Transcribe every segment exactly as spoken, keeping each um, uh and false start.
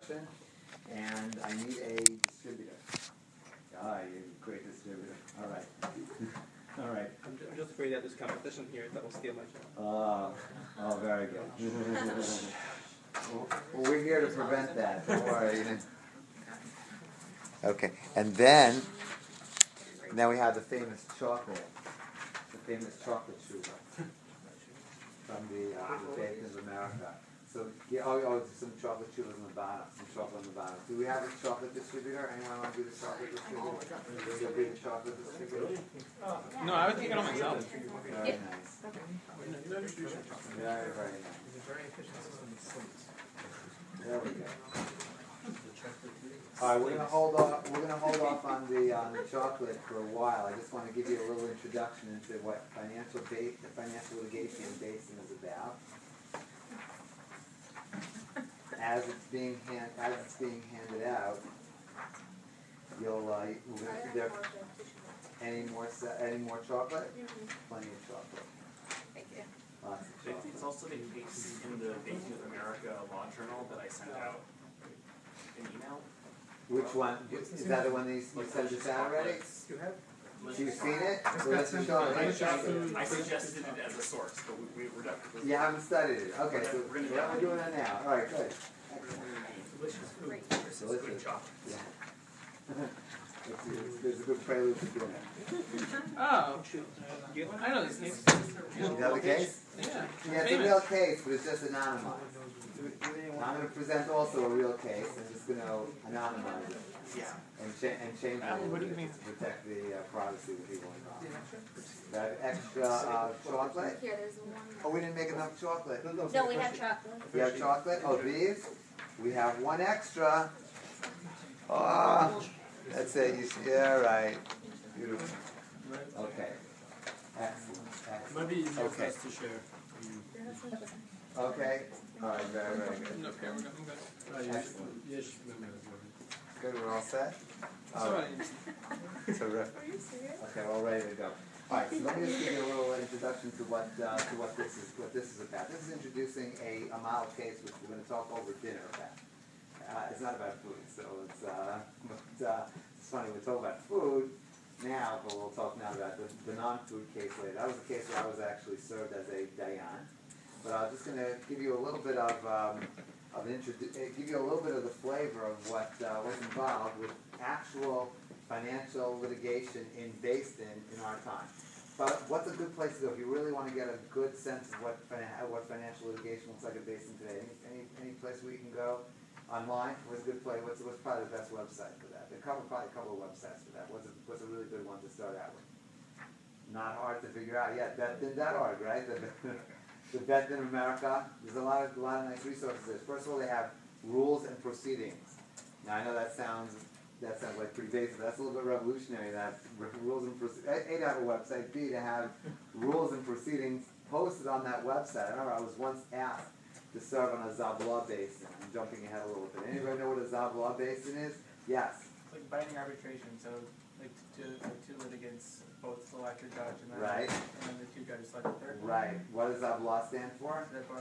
introduction, and I need a distributor. Ah, you're a great distributor. All right. All right. I'm just, I'm just afraid that there's competition here that will steal my job. Oh, oh, very good. Well, we're here to prevent that. Don't worry. Okay, and then, now we have the famous chocolate, the famous chocolate sugar from the, uh, the Baked in America. So, yeah, oh, oh, there's some chocolate chewers in the bottom, some chocolate in the bottom. Do we have a chocolate distributor? Anyone want to be the chocolate distributor? You'll be the chocolate distributor? No, I would take it on myself. Very nice. Very, very nice. There we go. All right, we're gonna hold off. We're gonna hold off on the on the chocolate for a while. I just want to give you a little introduction into what financial ba- financial litigation in Basin is about. As it's being hand, as it's being handed out, you'll uh, we're gonna, there any more se- any more chocolate? Mm-hmm. Plenty of chocolate. Thank you. Lots of chocolate. It's also the case in the Baking with America law journal that I sent out in email. Which one? Is that the one that you you sent us out already? You have? You've seen it? So let's just show I it. suggested, I suggested it as a source, but we, we, we're definitely. You haven't studied it. Okay, so We're gonna- yeah, we're doing it now. All right, good. Delicious food. Great. This is good chocolate. Yeah. It's, it's, it's a good prelude to dinner. Oh, shoot. You, I know this case. You know the case? Yeah. Yeah, it's a real case, but it's just anonymized. I'm going to present also a real case. I'm just going to anonymize it. Yeah. And, cha- and change it a Alan, little what do you bit mean? to protect the uh, privacy of people involved. That extra uh, chocolate? Here, there's one. Oh, we didn't make enough chocolate. No, we have chocolate. We have chocolate? Oh, these? We have one extra. Oh, that's it. You see, yeah, right. Beautiful. Okay. Excellent. Excellent. Maybe easier for Okay. us to share. Okay. All right. Very, very good. No, okay, we're good. I'm good. Ah, yes, Excellent. yes, maybe. Good. We're all set. All Sorry. right. Terrific. Are you serious? Okay, we're all ready to go. All right, so let me just give you a little introduction to what uh, to what this is what this is about. This is introducing a, a model case which we're going to talk over dinner about. Uh, it's not about food, so it's uh, but, uh, it's funny we talk about food now, but we'll talk now about the, the non-food case later. That was a case where I was actually served as a dayan, but I'm just going to give you a little bit of um, of introdu- uh, give you a little bit of the flavor of what uh, was involved with actual financial litigation in based in, in our time. But what's a good place to go if you really want to get a good sense of what finan- what financial litigation looks like in based in today? Any, any any place where you can go online? What's a good place? What's what's probably the best website for that? There are couple, probably a couple of websites for that. What's a, what's a really good one to start out with? Not hard to figure out yet. Bet din dot org, right? The, the Bet in America. There's a lot of a lot of nice resources there. First of all, they have rules and proceedings. Now I know that sounds. That sounds like pretty basic. That's a little bit revolutionary. That rules and proceedings. A, to have a website. B, to have rules and proceedings posted on that website. I remember I was once asked to serve on a Zabla basin. I'm jumping ahead a little bit. Anybody know what a Zabla basin is? Yes. It's like binding arbitration, so like two, like two litigants both select a judge, and then, Right. and then the two judges select a third. Right. What does Zabla stand for?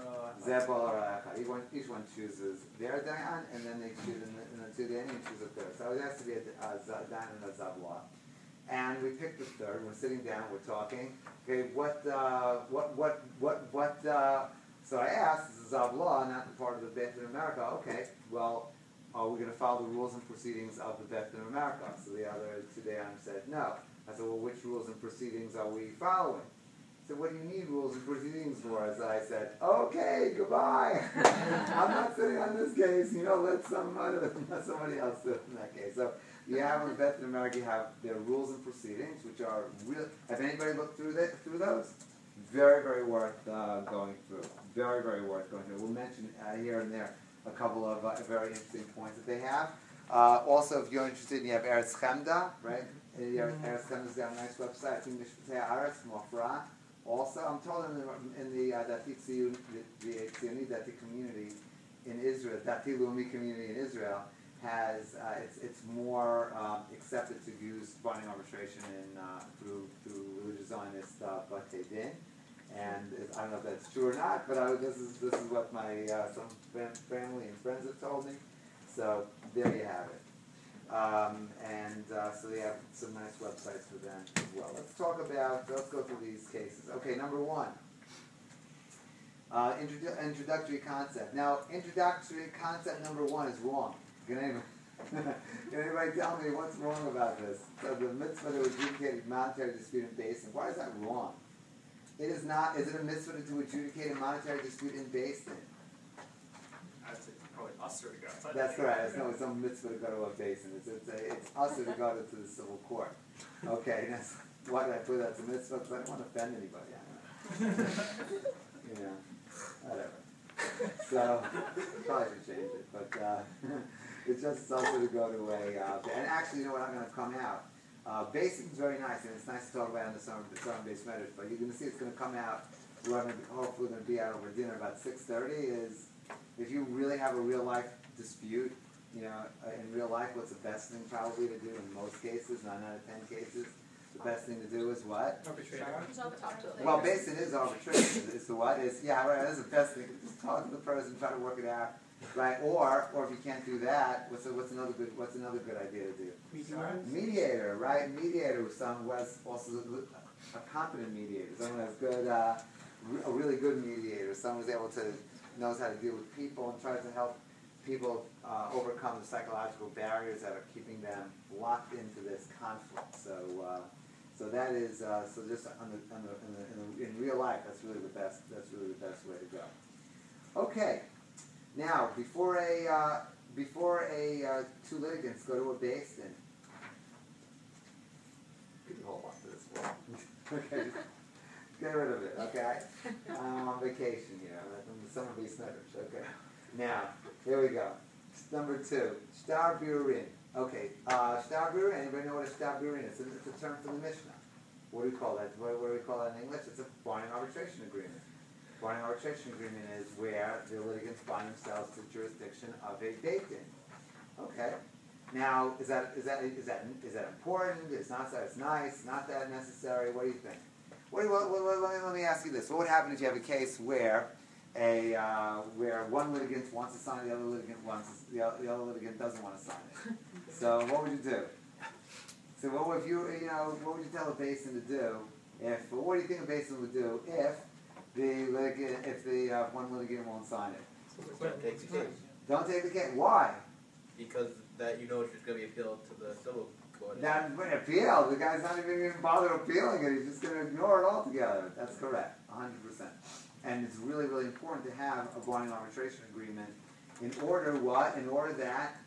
Zebra. Each one, each one chooses their dayan, and then they choose, and the, and the two dayan choose a third. So it has to be a, a dayan and a Zabla. And we picked the third. We're sitting down. We're talking. Okay. What? Uh, what? What? What? What? Uh, so I asked, this is Zabla, not the part of the Bet in America. Okay. Well, are we going to follow the rules and proceedings of the Bet in America? So the other two dayan said no. I said, well, which rules and proceedings are we following? So what do you need rules and proceedings for? As I said, okay, goodbye. I'm not sitting on this case. You know, let some other, let somebody else do it in that case. So you have in Bet in America, you have their rules and proceedings, which are real. Have anybody looked through that through those? Very, very worth uh, going through. Very, very worth going through. We'll mention uh, here and there a couple of uh, very interesting points that they have. Uh, also, if you're interested, you have Eretz Chemda, right? Mm-hmm. Eretz Chemda's got a nice website. I think Mishpatei Aretz, Mofra. Also, I'm told in the in the uh, Dati Tziyun, the, the Tziyuni Dati community in Israel, Dati Leumi community in Israel, has uh, it's it's more um, accepted to use binding arbitration in uh, through through religious Zionist uh, Batei Din, and it, I don't know if that's true or not, but I, this is this is what my uh, some fam- family and friends have told me. So there you have it. Um, and uh, so they have some nice websites for them as well. Let's talk about, let's go through these cases. Okay, number one, uh, introdu- introductory concept. Now, introductory concept number one is wrong. Can anybody, can anybody tell me what's wrong about this? So the mitzvah to adjudicate monetary dispute in basin, why is that wrong? It is not, is it a mitzvah to adjudicate a monetary dispute in basin? I'd say probably usher to go outside. That's correct. It's no, it's no mitzvah to go to a basin. It's it's, a, it's us to go to, to the civil court. Okay, that's why did I put that to mitzvah? Because I don't want to offend anybody. I don't know. You know, whatever. So probably should change it, but uh, it's just also to go to a. Uh, and actually, you know what? I'm going to come out. Uh, basin is very nice, and it's nice to talk about in the summer, the summer-based measures. But you're going to see it's going to come out. We're going to hopefully going to be out over dinner about six thirty. Is if you really have a real life dispute, you know, uh, in real life, what's the best thing probably to do in most cases, nine out of ten cases, the best thing to do is what? Arbitrator. Talk to it Well, later. basin is arbitration. Is the what? Is yeah, right. That's the best thing. Just talk to the person, try to work it out, right? Or, or if you can't do that, what's a, what's another good what's another good idea to do? Mediator, right? Mediator, someone who has also a competent mediator, someone who has good, uh, a really good mediator, someone who's able to knows how to deal with people and tries to help people uh, overcome the psychological barriers that are keeping them locked into this conflict. So, uh, so that is uh, so just on the, on the, in, the, in, the, in real life, that's really the best. That's really the best way to go. Okay, now before a uh, before a uh, two litigants go to a basin. You can hold on to this one. Okay, just get rid of it. Okay, I'm on vacation here. I'm the summer-based measures. Okay. Now, here we go. Number two, shtar burin. Okay, uh, shtar burin. Anybody know what a shtar burin is? It's a term for the Mishnah. What do we call that? What, what do we call that in English? It's a binding arbitration agreement. Binding arbitration agreement is where the litigants bind themselves to the jurisdiction of a beit din. Okay. Now, is that is that is that is that important? It's not that. It's nice. Not that necessary. What do you think? What do you, what, what, what, let, me, let me ask you this: what would happen if you have a case where a uh, where one litigant wants to sign, the other litigant wants the other, the other litigant doesn't want to sign it? So what would you do? So what would you you know what would you tell a basin to do if? What do you think a basin would do if the litigant if the uh, one litigant won't sign it? Don't take the case. Don't take the case. Why? Because that you know it's just going to be appealed to the civil court. Not going to appeal. The guy's not even going to bother appealing it. He's just going to ignore it altogether. That's correct, one hundred percent. And it's really, really important to have a binding arbitration agreement in order what? In order that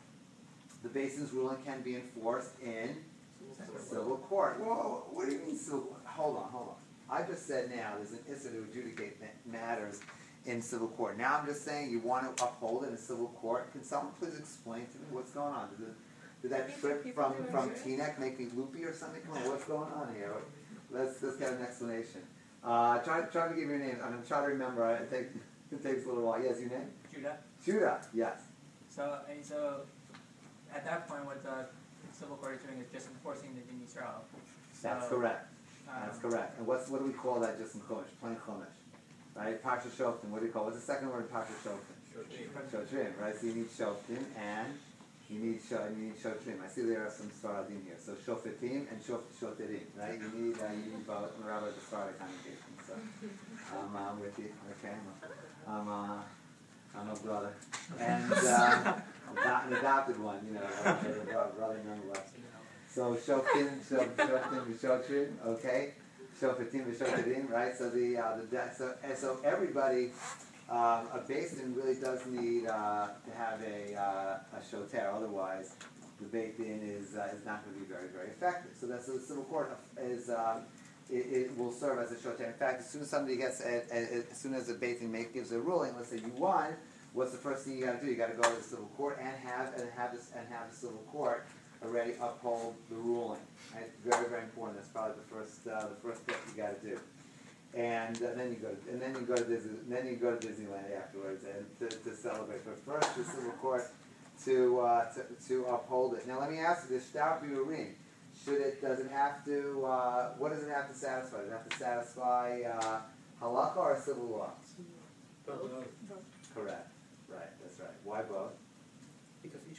the basin's ruling can be enforced in civil court. Whoa, what do you mean civil? Hold on, hold on. I just said now there's an issue to adjudicate matters in civil court. Now I'm just saying you want to uphold it in civil court. Can someone please explain to me what's going on? Did, it, did that trip from, from T NEC make me loopy or something? Come on, what's going on here? Let's, let's get an explanation. Uh, try, try to give your name. I'm going to try to remember. It, take, it takes a little while. Yes, your name? Judah. Judah, yes. So, and so at that point, what the civil court is doing is just enforcing the Din Yisrael. That's So, correct. um, That's correct. And what's what do we call that just in Chumash? Plain Chumash. Right? Parsha Shoftim. What do you call it? What's the second word in Parsha Shoftim? Shotrim. Right? So you need Shoftim and you need Sho, you need Shotrim. I see there are some Sfaradim here. So Shofetim and Shof, Shoterim. Right? You need uh, you need both. I'm a rabbi of the Sephardic congregation. So I'm uh, with you. Okay. I'm uh, I'm a brother. And uh, not an adopted one, you know, a brother nonetheless. So Shoftim, Shoftim, Shotrim, okay? Shofetim, Shoterim, right? So the uh, the so and so everybody, um, a basin really does need uh, to have a uh, a shoter. Otherwise, the beit din is uh, is not going to be very very effective. So that's so the civil court is. Um, It, it will serve as a shoter. In fact, as soon as somebody gets, a, a, a, as soon as the beit din make gives a ruling, let's say you won, what's the first thing you got to do? You got to go to the civil court and have and have this and have the civil court already uphold the ruling. Right? Very very important. That's probably the first uh, the first step you got to do. And uh, then you go to, and then you go to Disney, then you go to Disneyland afterwards and to, to celebrate. But first, the civil court to uh, to, to uphold it. Now let me ask you this: shtar burin. Should it, does it have to, uh, what does it have to satisfy? Does it have to satisfy uh, halakha or civil law? Both. Correct. Right, that's right. Why both?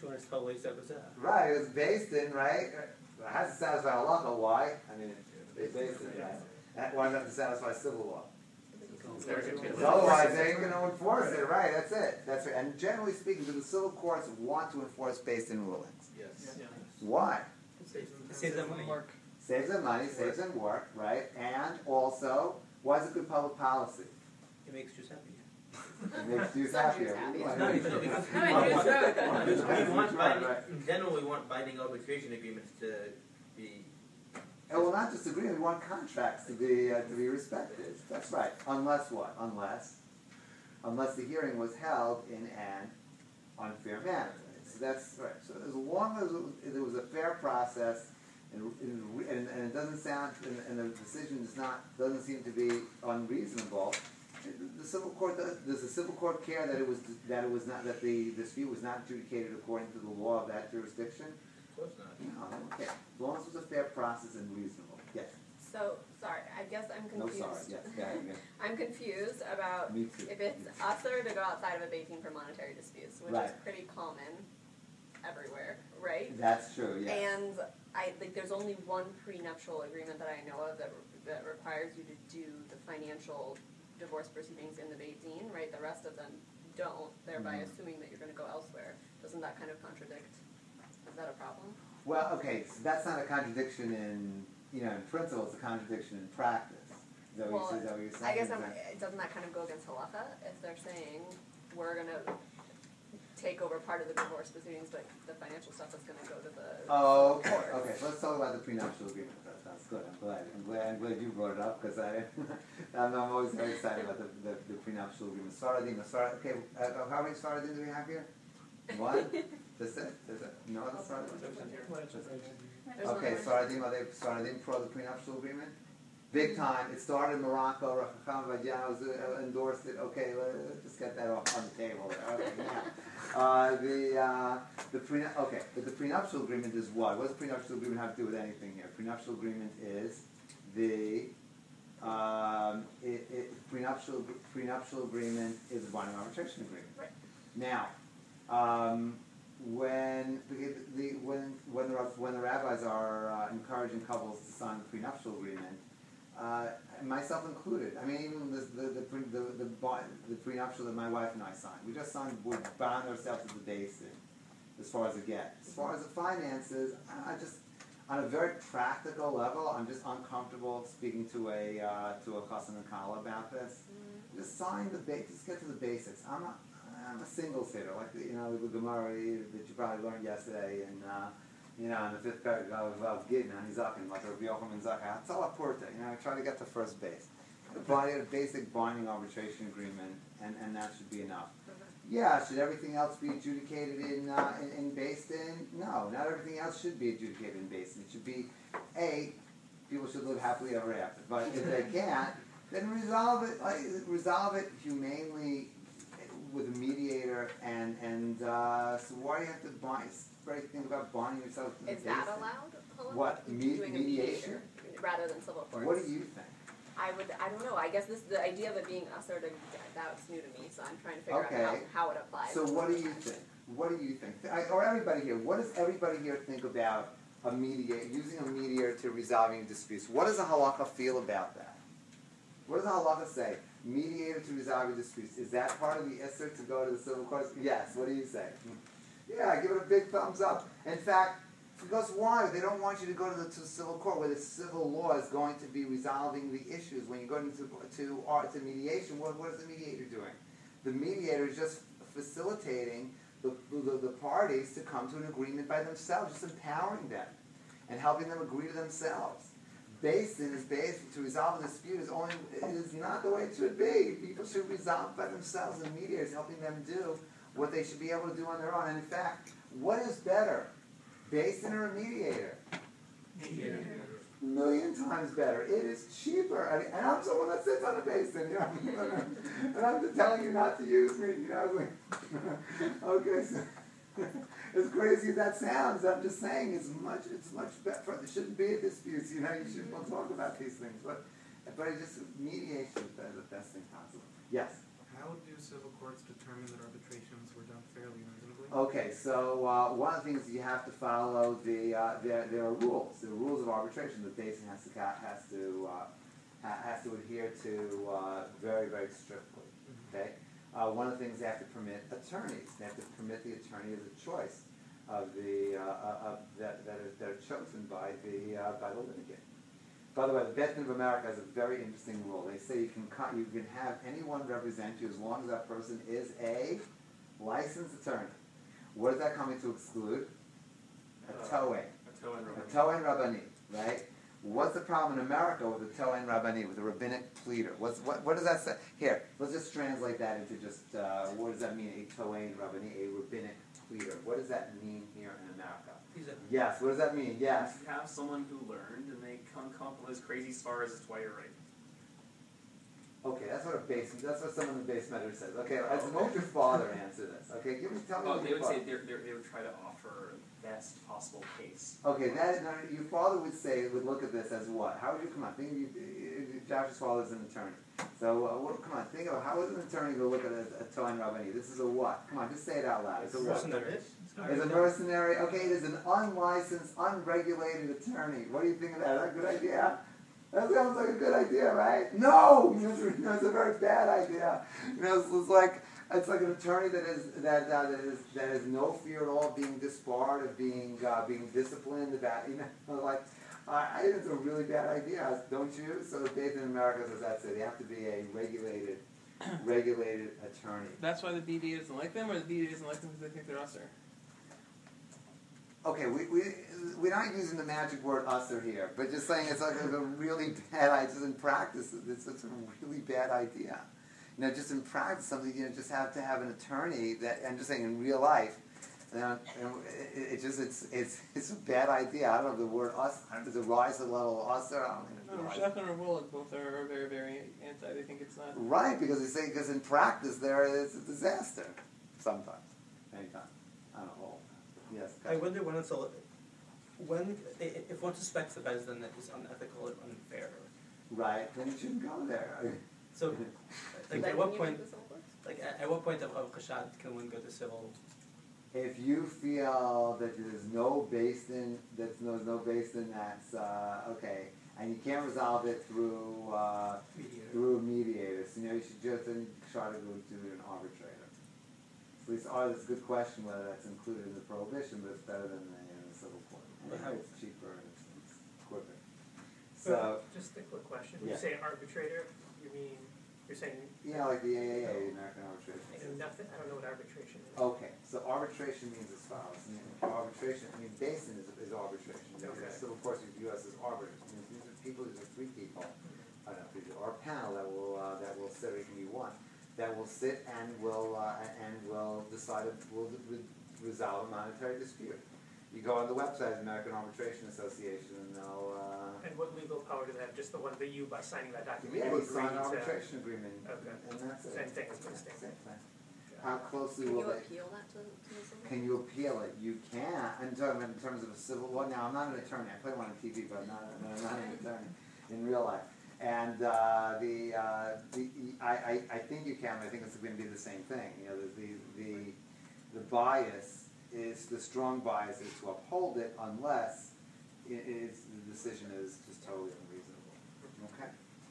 Which one is called Lake Zabazah? Right, it was based in, right? It has to satisfy halacha. Why? I mean, they based it, right? That one has to satisfy civil law. Otherwise, they ain't going to enforce it, right? That's it. That's right. And generally speaking, do the civil courts want to enforce based-in rulings? Yes. Yeah. Why? Saves them money. Work. Saves them money, saves them work, right? And also, why is it good public policy? It makes Jews happy. It makes Jews Some Jews happier. happy. Why? No, because we want, No, I do, so- we want Right, binding, right. in general, we want binding arbitration agreements to be. And well, not just agreement, we want contracts to be, uh, to be respected. That's right. Unless what? Unless, unless the hearing was held in an unfair manner. So that's right. So as long as it- there was a fair process, and, and, and and it doesn't sound, and, and the decision is not, doesn't seem to be unreasonable, the civil court, does, does the civil court care that it was, that it was not, that the dispute was not adjudicated according to the law of that jurisdiction? Of course not. No, okay. As long as it was a fair process and reasonable. Yes. So, sorry, I guess I'm No, confused. sorry. Yes. Yeah, yeah. I'm confused about Me too. if it's usher to go outside of a baking for monetary disputes, which is Right. pretty common everywhere, right? That's true. Yes. And I think there's only one prenuptial agreement that I know of that, that requires you to do the financial divorce proceedings in the Beit Din, right? The rest of them don't, thereby Mhm. assuming that you're going to go elsewhere. Doesn't that kind of contradict? Is that a problem? Well, okay, so that's not a contradiction in, you know, in principle, it's a contradiction in practice. Is that what, Well, you, is that what you're saying? I guess Is I'm, that- doesn't that kind of go against halacha if they're saying we're going to take over part of the divorce proceedings, but the financial stuff is going to go to the Oh, okay, court? okay, so let's talk about the prenuptial agreement. That sounds good, I'm glad, I'm glad, I'm glad you brought it up, because I, I'm, I'm always very excited about the, the, the prenuptial agreement. Sfaradim, Sfaradim, okay, uh, how many Sfaradim do we have here? One? That's it? That's it? No other Sfaradim? There's Okay, another one. Sfaradim, are they Sfaradim pro the prenuptial agreement? Big time. It started in Morocco. Rav Chacham Vadianos endorsed it. Okay, let's just get that off on the table. Okay, now uh, the uh, the pre okay, but the prenuptial agreement is what? What does the prenuptial agreement have to do with anything here? Prenuptial agreement is the um, it, it, prenuptial prenuptial agreement is a binding arbitration agreement. Right. Now, um, when the, the when when the when the rabbis are uh, encouraging couples to sign the prenuptial agreement, uh, myself included. I mean, even the the the, pre, the, the, the prenuptial that my wife and I signed, we just signed, we bound ourselves to the basin, as far as it gets. As far as the finances, I just, on a very practical level, I'm just uncomfortable speaking to a uh, to a chassan and kala about this. Mm. Just sign the basics. Just get to the basics. I'm not. I'm a singles hitter, like the, you know the Gemara that you probably learned yesterday, and uh, you know in the fifth paragraph of, of Gittin, and Zaken, like Rabbi Yochanan Zaken. It's all a porta. You know, I try to get to first base. Buy a basic binding arbitration agreement, and, and that should be enough. Yeah, should everything else be adjudicated in uh, in, in Basin? No, not everything else should be adjudicated in Basin. It should be a people should live happily ever after. But if they can't, then resolve it. Like, resolve it humanely with a mediator, and and uh, so why do you have to bind? It's the very thing about binding yourself to the Is that basin. allowed? Halacha? What, me- Doing a mediation? mediator rather than civil courts? What do you think? I would. I don't know. I guess this the idea of it being usher to that's new to me, so I'm trying to figure Okay. out how, how it applies. So what do you think? What do you think? I, or everybody here, what does everybody here think about a mediator, using a mediator to resolving disputes? What does the halacha feel about that? What does the halacha say? Mediator to resolving disputes. Is that part of the isser to go to the civil courts? Yes. What do you say? Yeah, give it a big thumbs up. In fact, because why? They don't want you to go to the, to the civil court where the civil law is going to be resolving the issues. When you go into to, uh, to mediation, what, what is the mediator doing? The mediator is just facilitating the, the, the parties to come to an agreement by themselves, just empowering them and helping them agree to themselves. Basin is based to resolve a dispute is only it is not the way it should be. People should resolve by themselves, and mediators helping them do what they should be able to do on their own. And in fact, what is better? Basin or a mediator? Mediator. A million times better. It is cheaper. I mean, and I'm someone that sits on a basin, you know. And I'm just telling you not to use me, you know. Okay, so as crazy as that sounds, I'm just saying it's much it's much better. There shouldn't be a dispute, you know. You shouldn't talk about these things, but but it just mediation is the best thing possible. Yes. how do civil courts determine that arbitrations were done fairly and reasonably? Okay, so uh, one of the things you have to follow the uh, there there are rules. There are rules of arbitration. The basin has to ca- has to uh, ha- has to adhere to uh, very very strictly. Okay, uh, one of the things they have to permit attorneys. They have to permit the attorney as a choice of the uh, of that that are, that are chosen by the uh, by the litigant. By the way, the Beth of America has a very interesting rule. They say you can co- you can have anyone represent you as long as that person is a licensed attorney. What is that coming to exclude? A Uh, Tohen. A Tohen A Rabbani. Tohen Rabbani, right? What's the problem in America with a Tohen Rabbani, with a rabbinic pleader? What's, what, what does that say? Here, let's just translate that into just, uh, what does that mean, a Tohen Rabbani, a rabbinic pleader? What does that mean here in America? He's a, Yes, what does that mean? Yes. You have someone who learned and they come, come up with those crazy stars, it's why you're right. Okay, that's what a base, that's what someone in the base matter says. Okay, as what would your father answer this? Okay, give me, tell me Oh, what they your would father. say they're, they're, they would try to offer best possible case. Okay, that, now, your father would say, would look at this as what? How would you, come on, think of you, Josh's father's an attorney. So, uh, what, come on, think of, how is an attorney to look at a, a Tohen Rabbani? This is a what? Come on, just say it out loud. It's a what? mercenary. It's a mercenary, okay, it is an unlicensed, unregulated attorney. What do you think of that? Is that a good idea? That sounds like a good idea, right? No! You know, it's, you know, it's a very bad idea. You know, it's, it's like, it's like an attorney that is, that, uh, that is, that has no fear at all of being disbarred, of being, uh, being disciplined, about, you know, like, uh, I think it's a really bad idea, don't you? So the Beth in America says that's it. They have to be a regulated, regulated attorney. That's why the B D A doesn't like them, or the B D A doesn't like them because they think they're usher? Okay, we, we, we're not using the magic word usher here, but just saying it's like a, a really bad idea. Just in practice, it's, it's a really bad idea. You know, just in practice, something, you know, just have to have an attorney that, I'm just saying in real life, you know, it, it just, it's, it's, it's a bad idea. I don't know if the word us, does it rise to the level of usher? I don't No, know. Shach and Revolt both are, are very, very anti. They think it's not. Right, because they say, because in practice, there is a disaster. Sometimes. Anytime. I don't know. Yes. I wonder when it's a, when, i- i- if one suspects the Bezdin that is unethical or unfair. Right, then you shouldn't go there. So, like, Then at what you point, do the civil courts? like, at, at what point of, of Chashad can one go to civil? If you feel that there's no basin, that's no, there's no basin that's, uh, okay, and you can't resolve it through, uh, Mediator. through mediators, you know, you should just then try to go to an arbitrator. At least, oh, that's a good question whether that's included in the prohibition, but it's better than the, uh, the civil court. But how- It's cheaper and it's, it's quicker. So, Just a quick question. When Yeah. you say arbitrator, you mean, you're saying, yeah, like the A A A, the American Arbitration I know Association. nothing, I don't know what arbitration is. Okay, so arbitration means as follows. I mean, arbitration, I mean, basin is, is arbitration. You know, Okay. Civil courts, the U S is arbiters. I mean, these are people, these are three people, I don't know, these are a panel that will, uh, that will sit, or it can be one, that will sit and will, uh, and will decide, if- will re- resolve a monetary dispute. You go on the website, American Arbitration Association, and they'll, uh, And what legal power do they have? Just the one that you, by signing that document, yeah, you you sign an agree to? arbitration agreement, Okay. and that's it. Same thing as what Same it's thing. How closely Can will you they? appeal that to, to the civil? Can you appeal it? You can. I'm talking in terms of a civil law. Now, I'm not an attorney. I play one on T V, but I'm not, I'm not an attorney in real life. And uh, the, uh, the I, I, I think you can. I think it's going to be the same thing. You know, the, the, the, the bias is, the strong bias is to uphold it unless it is, the decision is just totally unreasonable. Okay?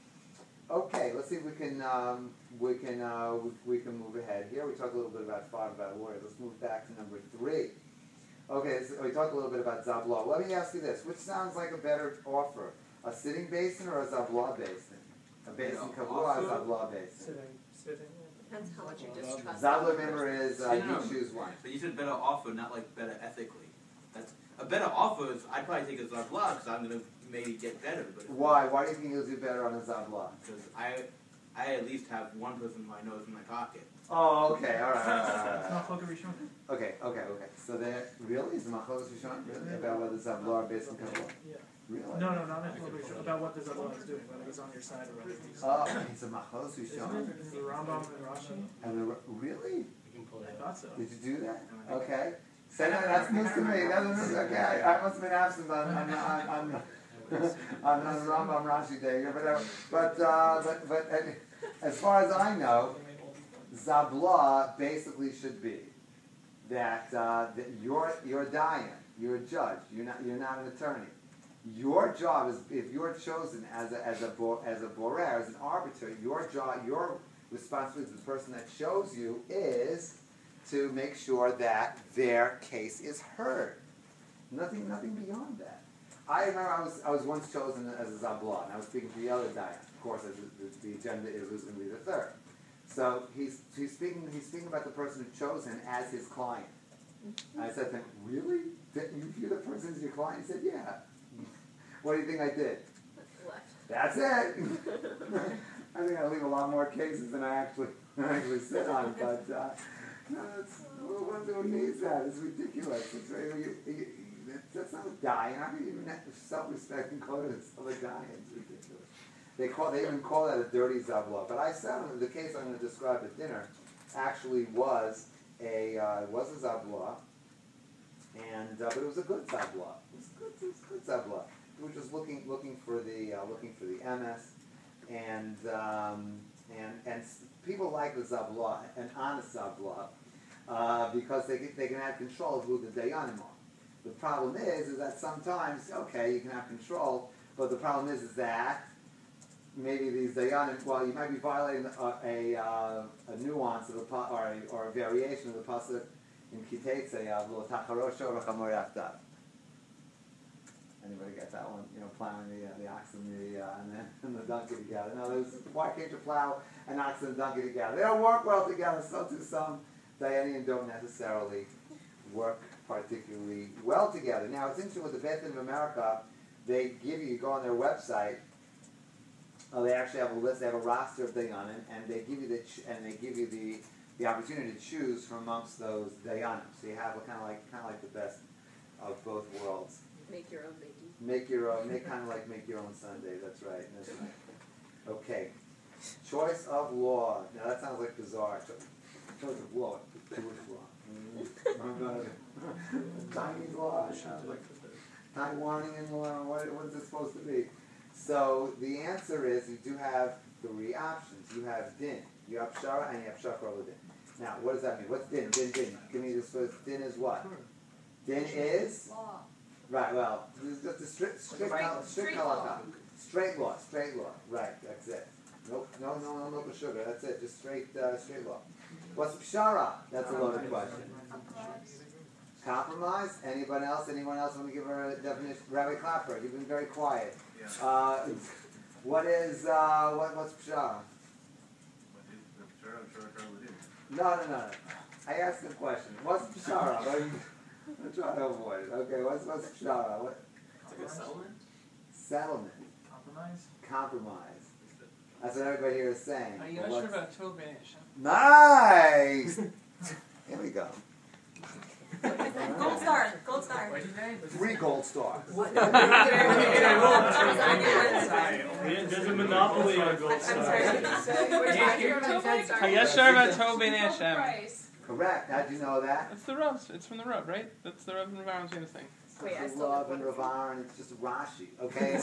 Okay, let's see if we can, um, we can, uh, we, we can move ahead here. We talked a little bit about five about lawyers. Let's move back to number three. Okay, so we talked a little bit about Zabla. Let me ask you this. Which sounds like a better offer? A sitting basin or a Zabla basin? A basin Yeah, kavua, a offer- Zabla basin? Sitting, sitting. Depends how much you distrust. Zabla member is, uh, Yeah, no. you choose one. But you said better offer, not like better ethically. That's a better offer. Is I'd probably take a Zabla because I'm gonna maybe get better. But Why? Why do you think you'll do better on a Zabla? because I, I at least have one person who I know is in my pocket. Oh, okay, all right, all right, all right, all right. Machloket Rishon. Okay, okay, okay. So there, really? Is the Machloket Rishon really about whether Zabla or basin kavua? Yeah. Really? No, no, not Machloket Rishon. About what the Zabla is doing, whether he's on your side or whether he's. Oh, it's a Machloket Isn't Rishon? it? Is the Rambam and Rashi? And the, really? I thought so. Did you do that? Okay. Say that, that's news to me. That's news. Okay, I, I must have been absent on on on on, on, on Rambam Rashi day. Yeah, but uh, but uh, but but uh, as far as I know, Zabla basically should be that, uh, that you're, you're a dayan, you're a judge, you're not, you're not an attorney. Your job is, if you're chosen as a, as a, bo, as a borer, as an arbiter, your job, your responsibility to the person that chose you is to make sure that their case is heard. Nothing, nothing beyond that. I remember I was, I was once chosen as a Zabla, and I was speaking to the other dayan. Of course, as the, the agenda is who's going to be the third. So he's, he's speaking, he's speaking about the person who chose him as his client. And I said to him, really? Didn't you view the person as your client? He said, yeah. What do you think I did? Left. That's it. I think I leave a lot more cases than I actually, than I actually sit on, but uh, no, that's, who needs that? It's ridiculous. It's, you, you, that's not a dying. How do you even have self-respect and call it a dying? It's ridiculous. They call, they even call that a dirty zabla. But I said the case I'm going to describe at dinner actually was a uh, was a zabla, and uh, but it was a good zabla. It was good. It was a good zabla. We were just looking looking for the uh, looking for the M S, and um, and and people like the zabla, an honest zabla, uh, because they can, they can have control of who the dayanim are. The problem is is that sometimes okay you can have control, but the problem is is that maybe these dayanim, well, you might be violating a a, uh, a nuance of the pa- or a, or a variation of the pasuk in Kitei Lo Tacharosho V'Chamor Yachdav. Anybody get that one? You know, plowing the uh, the ox and the uh, and, the, and the donkey together. No, there's, why can't you plow an ox and a donkey together? They don't work well together. So do some dayanim don't necessarily work particularly well together. Now, it's interesting with the Beth of America. They give you, you go on their website. Oh, they actually have a list. They have a roster of dayanim, and they give you the ch- and they give you the the opportunity to choose from amongst those dayanim. So you have a kind of like kind of like the best of both worlds. Make your own baking. Make your own. Make kind of like make your own Sunday. That's right. That's right. Okay. Choice of law. Now that sounds like bizarre. Cho- Choice of law. Jewish law. Mm-hmm. Chinese law. Taiwanian law. What, what is it supposed to be? So the answer is you do have three options. You have din, you have pshara, and you have shakar din. Now, what does that mean? What's din? Din, din. Give me this first. Din is what? Din is Law. right. Well, this is just a strict, strict, Right. hal- strict Straight halakha. law. Straight law. Straight law. Right. That's it. Nope. No, no, no, no, no sugar. That's it. Just straight, uh, straight law. What's pshara? That's a loaded question. Compromise? Anyone else? Anyone else want to give her a definition? Rabbi Clapper, you've been very quiet. Yeah. Uh, what is, uh, what, what's pshara? No, no, no. I asked the question. What's pshara? I'm trying to avoid it. Okay, what's, what's pshara? What? It's like a settlement? Settlement. Compromise? Compromise. That's what everybody here is saying. I But sure what's- about Tov Banish. Nice! Here we go. Gold star. Gold star. What did you say? Three gold stars. There's a monopoly on gold I'm stars. sorry. We're talking about gold star. Hayashar about Tov Banish. Correct. How'd you know that? That's the Rav. It's from the Rav, right? That's the Rav and Rav Aaron's famous thing. Wait, I It's still Love have and one. Ravar, and it's just Rashi, okay?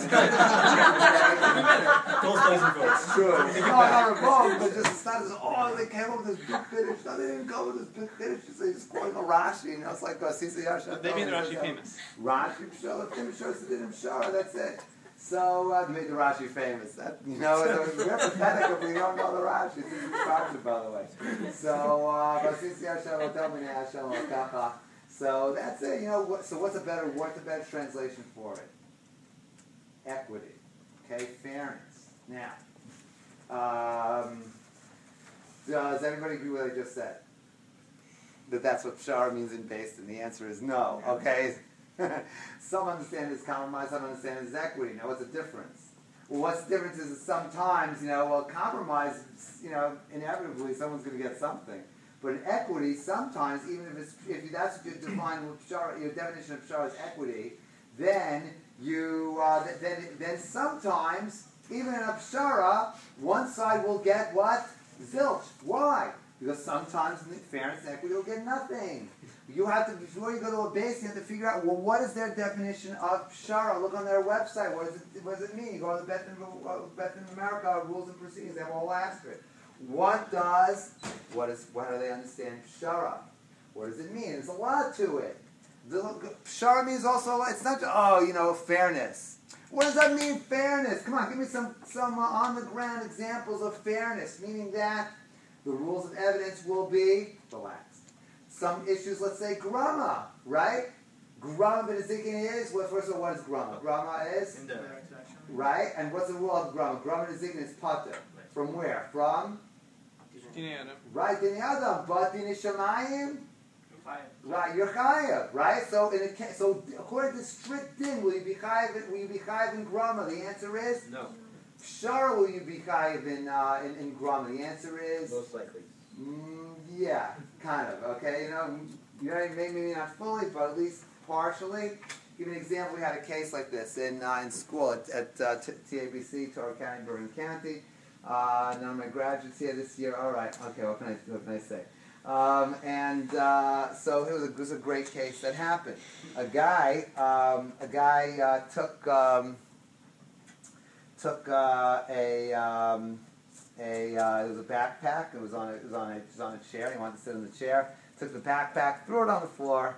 Gold stars and votes. It's true. No, not wrong, but just it's not as, oh, they came up with this big finish. No, they didn't go with this big finish. They just quoted the Rashi, and I was like, oh, Sisi Yasha. They made the Rashi famous. Rashi, Pshala, Tim Shor, Sidim Shara, that's it. So, uh, they made the Rashi famous. That, you know, it's we're pathetic if we don't know the Rashi. This is Rashi, by the way. So, uh, but Sisi Yasha, Lo Tel B'nei Hashem, Lo Kacha. So that's it, you know, what, so what's a better, what's a better translation for it? Equity, okay, fairness. Now, um, does everybody agree with what I just said? That that's what pshara means in Basin? The answer is no, okay? Some understand it as compromise, some understand it as equity. Now what's the difference? Well, what's the difference is that sometimes, you know, well, compromise, you know, inevitably someone's going to get something. But in equity, sometimes, even if it's if that's what you define with pshara, your definition of pshara is equity, then you uh, then then sometimes even in a pshara, one side will get what? Zilch. Why? Because sometimes in fairness and equity will get nothing. You have to, before you go to a base, you have to figure out, well, what is their definition of pshara? Look on their website. What does it, what does it mean? You go to the Beth in, Beth in America, Rules and Proceedings, they have a whole asterisk. what does, what is, what do they understand pshara? What does it mean? There's a lot to it. The, pshara means also, it's not, oh, you know, fairness. What does that mean, fairness? Come on, give me some, some uh, on-the-ground examples of fairness, meaning that the rules of evidence will be relaxed. Some issues, let's say, grama, right? Grama b'nezikin is, well, first of all, what is grama? Grama is? Indirect. Right? And what's the rule of grama? Grama b'nezikin is pater. From where? From? Right, din Adam, but din Shamayim? Right, you're chayav, right? So, in a ca- so according to strict din, will you be chayav? Will you be chayav in grama? The answer is No. Pshara, will you be chayav in, uh, in in grama? The answer is Most likely. mm, yeah, kind of. Okay, you know, you know, maybe not fully, but at least partially. Give an example. We had a case like this in uh, in school at, at uh, T- TABC, Torah County, Bergen County. Uh, none of my graduates here this year. All right, okay. What can I what can I say? Um, and uh, so it was, a, it was a great case that happened. A guy, um, a guy uh, took um, took uh, a um, a uh, it was a backpack. It was on a, it was on a it was on a chair. He wanted to sit in the chair. Took the backpack, threw it on the floor.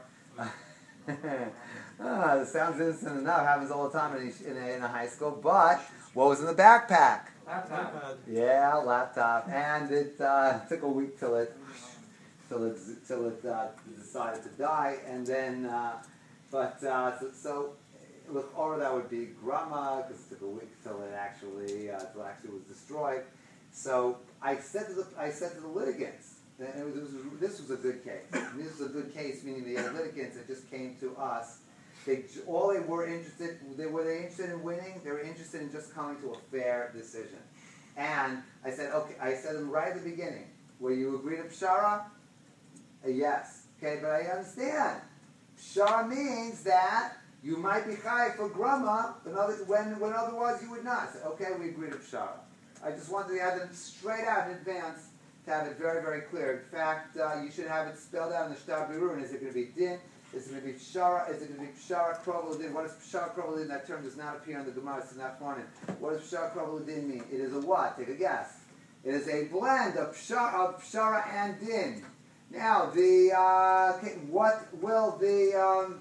ah, this sounds innocent enough. Happens all the time in a, in a, in a high school. But what was in the backpack? Laptop. Yeah, laptop. And it uh, took a week till it till it till it uh, decided to die. And then, uh, but uh, so, so look, or that would be grama because it took a week till it actually uh, till it actually was destroyed. So I said to the I said to the litigants, and it was, it was, this was a good case. This was a good case, meaning the litigants that just came to us. They all they were interested they were they interested in winning. They were interested in just coming to a fair decision. And I said, okay. I said to them right at the beginning, will you agree to pshara? A yes. Okay, but I understand. Pshara means that you might be chai for grama, but other, when when otherwise you would not. I said, okay, we agree to pshara. I just wanted to have them straight out in advance to have it very, very clear. In fact, uh, you should have it spelled out in the Shtar Birur. Is it going to be din? Is it going to be pshara? Is it going to be pshara krovel din? What does pshara krovel din? That term does not appear in the Gemara. It's not foreign. What does pshara krovel din mean? It is a what? Take a guess. It is a blend of pshara, of pshara and din. Now, the uh, okay, what will the um,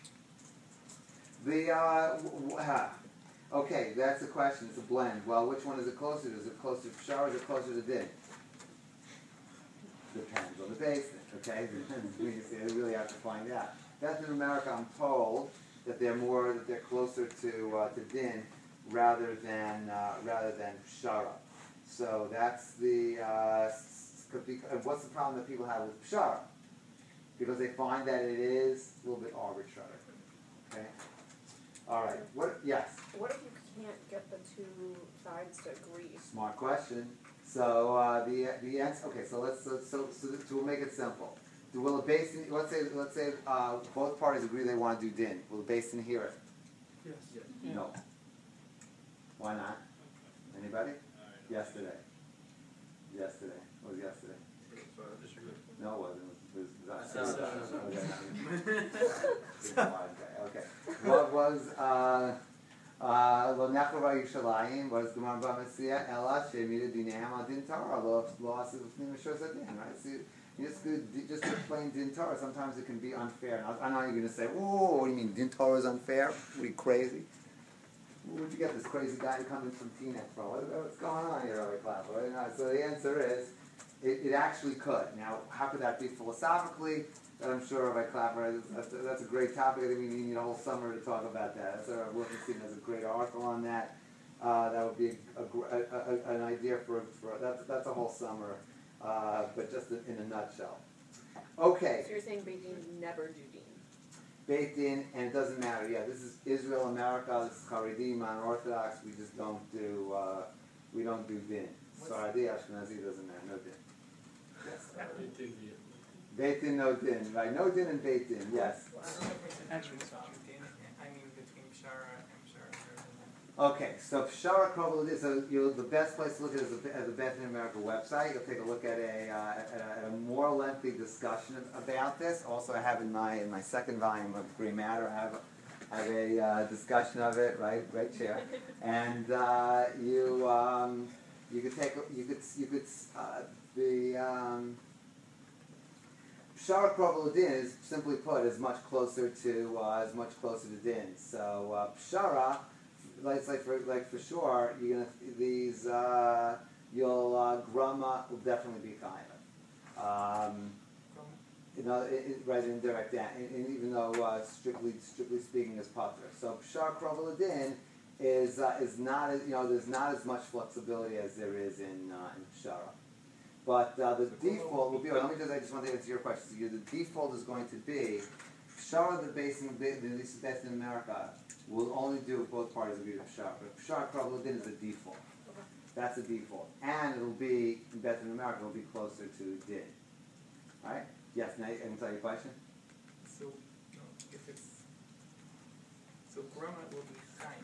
the uh, w- w- huh. okay? That's the question. It's a blend. Well, which one is it closer to? Is it closer to pshara or is it closer to din? Depends on the basis. Okay, we really have to find out. That's in America. I'm told that they're more that they're closer to uh, to din rather than uh, rather than pshara. So that's the. Uh, what's the problem that people have with pshara? Because they find that it is a little bit arbitrary. Okay. All right. What? Yes. What if you can't get the two sides to agree? Smart question. So uh, the the answer. Okay. So let's so so, so we'll make it simple. Will the basin? Let's say let's say uh, both parties agree they want to do din. Will the basin hear it? Yes. Yeah. No. Why not? Anybody? Yesterday. Yesterday. What was yesterday? No, it wasn't. It was, it was, it was, okay. Okay. What was uh uh lo nechava Yishalayim? What is Gemara B'Metzia? Ela she'emidu dineham al din Torah. Lo lo asid l'fnim mishos adin. Right. So you just go just go plain din Torah. Sometimes it can be unfair. And I know you're going to say, "Oh, what do you mean din Torah is unfair? What are you crazy? Where'd you get this crazy guy to come in from T NET from? What, what's going on here, Rabbi Clapper?" So the answer is. It, it actually could. Now, how could that be philosophically? That I'm sure Rabbi Clapper, that's, that's a great topic. I think we need a whole summer to talk about that. That's Rabbi Wilkinson has a great article on that. Uh, that would be a, a, a, a, an idea for, for that's, that's a whole summer, uh, but just in a nutshell. Okay. So you're saying Beit Din never do din? Beit Din, and it doesn't matter. Yeah, this is Israel, America, this is Haredim, non-Orthodox. We just don't do, uh, we don't do din. Sardi, Ashkenazi doesn't matter, no din. Yes. Beit Din, no din, right? No din and Beit Din, yes. Actually, I mean between pshara and pshara. Okay, so Pshara Krovel is so you the best place to look at is the, at the Beth in America website. You'll take a look at a, uh, at a, at a more lengthy discussion about this. Also, I have in my in my second volume of Green Matter, I have I have a uh, discussion of it, right, right chair, and uh, you. Um, You could take, a- you could, you could, uh, the, um, Pshara Krovel Din is simply put is much closer to, uh, is much closer to Din. So, uh, Pshara, like, like for, like for sure, you're gonna, these, uh, you'll, uh, Grama will definitely be Chaya. Um, you know, it, it, right, indirect, and, and even though, uh, strictly, strictly speaking is Pater. So, Pshara Krovel Din is, uh, is not, as- you know, there's not as much flexibility as there is in, uh, in Pshara. But uh, the default will be, let me just, I just want to answer your question. So the default is going to be, Pshara, the base in, the least best in America, will only do if both parties agree to Pshara. But Pshara Krovel Din is the default. That's the default. And it'll be, in best in America, it'll be closer to Din. Alright? Yes, now, I can tell you a question? So, no, if it's, so Grama will be Chaim.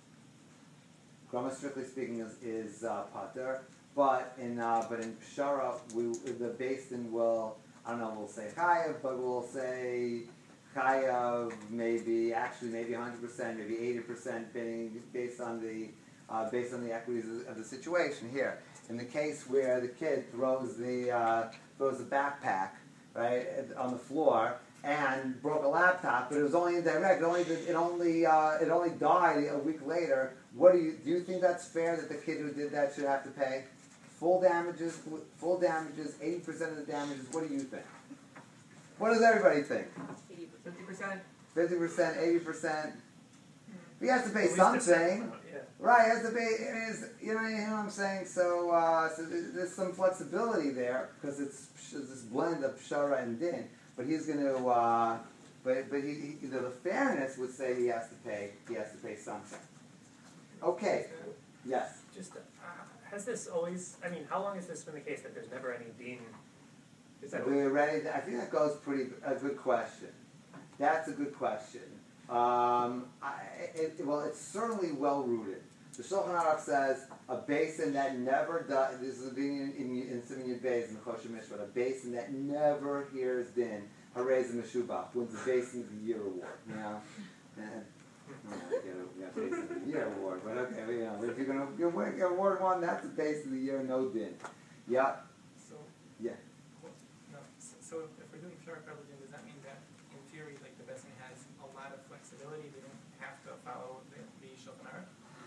Grama, strictly speaking, is, is uh, Pater. But in uh, but in Pshara, we the basin will, I don't know, we'll say Chayav, but we'll say Chayav maybe actually maybe one hundred percent, maybe eighty percent, based on the uh, based on the equities of, of the situation here. In the case where the kid throws the uh, throws the backpack right on the floor and broke a laptop, but it was only indirect. It only it only uh, it only died a week later. What do you do? You think that's fair that the kid who did that should have to pay full damages? Full damages, eighty percent of the damages. What do you think? What does everybody think? Fifty percent? Fifty percent, eighty percent. He has to pay At least something. it's- yeah. Right, as the ba- is, you know, you know what I'm saying? So, uh, so there's there's some flexibility there because it's it's this blend of Pshara and Din. But he's going to, uh, but but he, he, the, the fairness would say he has to pay. He has to pay something. Okay. Yes. Just, uh, has this always, I mean, how long has this been the case that there's never any dean? Is that, We're ready. To, I think that goes pretty. A good question. That's a good question. Um, I, it, well, it's certainly well rooted. The Shulchan Aruch says a basin that never does. This is in in, in Simeon Beis in the Choshen Mishpat. A basin that never hears din. Harez and Meshubach wins the Basin of the Year award. You know, and well, I get a, we got Basin of the Year award, but okay, but, you know, if you're gonna you win you award one, that's the Basin of the Year, no din. Yeah, So, yeah. no, so, so if if we're doing pure privileging, does that mean that in theory, like the Bessin has a lot of flexibility, they don't have to follow the, the Shulchan Aruch?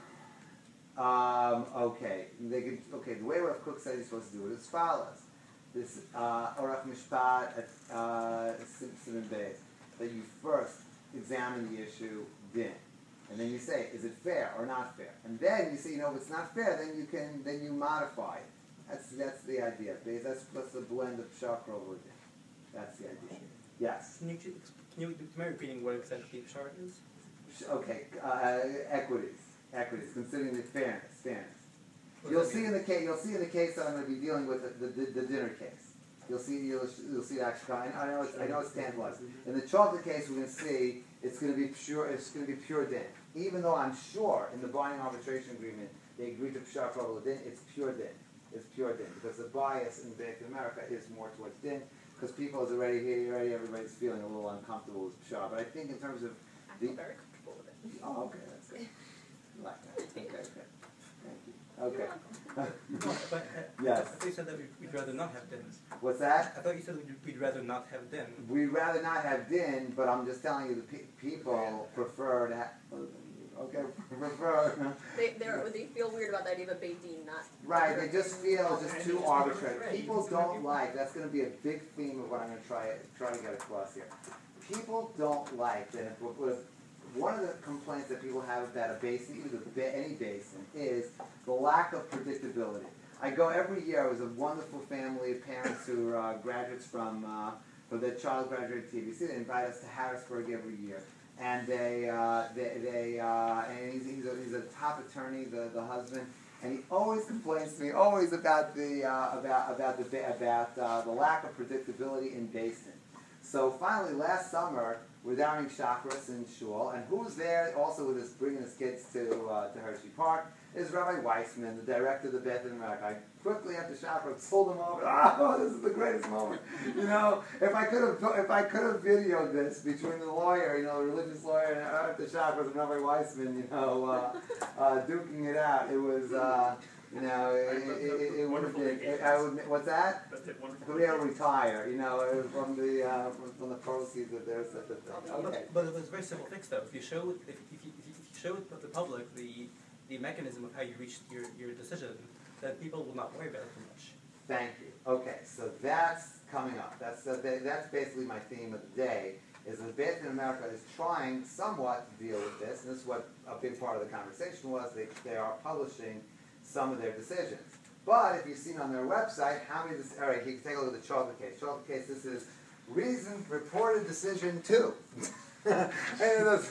Um, okay, they could, okay, the way Rav Kook said he's supposed to do it is as follows. This, uh, Orach Mishpat at, uh, Siman Beis, that you first examine the issue, din. And then you say, is it fair or not fair? And then you say, you know, if it's not fair, then you can, then you modify it. That's, that's the idea. That's, that's the blend of Pshara Krovel Din. That's the idea. Yes. Can you, can you do my repeating what exactly Pshara is? Okay, uh, equities. Equities, considering the fairness, fairness. You'll see in the case. You'll see in the case that I'm going to be dealing with the, the, the dinner case. You'll see. You'll, you'll see the actual. I know. It's, I know it's tantalized. In the chocolate case, we're going to see it's going to be pure. It's going to be pure din. Even though I'm sure in the binding arbitration agreement they agreed to Pshara Krovel Din, it's pure din. It's pure din because the bias in Bank of America is more towards din because people is already here. Already, everybody's feeling a little uncomfortable with Pshara. But I think in terms of I the feel very comfortable with it. oh, okay, that's good. I like that. Okay, okay. Thank you. Okay. No, but, uh, Yes. I thought you said that we'd, we'd rather not have din. What's that? I thought you said we'd, we'd rather not have din. We'd rather not have din, but I'm just telling you the pe- people prefer to have, okay, prefer, They, they're, they feel weird about the idea of a Beit Din not. right, they just feel it's just too arbitrary. People don't like, that's gonna be a big theme of what I'm gonna try, try to get across here. People don't like that if, if one of the complaints that people have about a basin, either ba- any basin, is the lack of predictability. I go every year. It was a wonderful family of parents who are uh, graduates from, uh, for their child graduated T V C. They invite us to Harrisburg every year, and they, uh, they, they uh, and he's, he's, a, he's a top attorney, the, the husband, and he always complains to me, always about the uh, about about the about uh, the lack of predictability in basin. So finally, last summer, we're down in Chakras in Shul, and who's there also with us, bringing his kids to uh, to Hershey Park, is Rabbi Weissman, the director of the Beth and America. I quickly after Chakras pulled him over. Oh, this is the greatest moment. You know, if I could have if I could have videoed this between the lawyer, you know, the religious lawyer, and uh, the Chakras and Rabbi Weissman, you know, uh, uh, duking it out, it was. Uh, You know, it, it, it, it would have been, it, I would, what's that? That's it, wonderful. Could be able to retire, you know, from the, uh, from, from the proceeds of their, such a thing. Okay. But, but it's a very simple fix though. If you show, if, if, you, if you show the public the, the mechanism of how you reached your, your decision, then people will not worry about it too much. Thank you. Okay, so that's coming up. That's, uh, that's basically my theme of the day, is that Beth in America is trying somewhat to deal with this, and this is what a big part of the conversation was. They, they are publishing some of their decisions. But if you've seen on their website, how many, all right, you can take a look at the chocolate case. Chocolate case, this is reason reported decision two. And it was,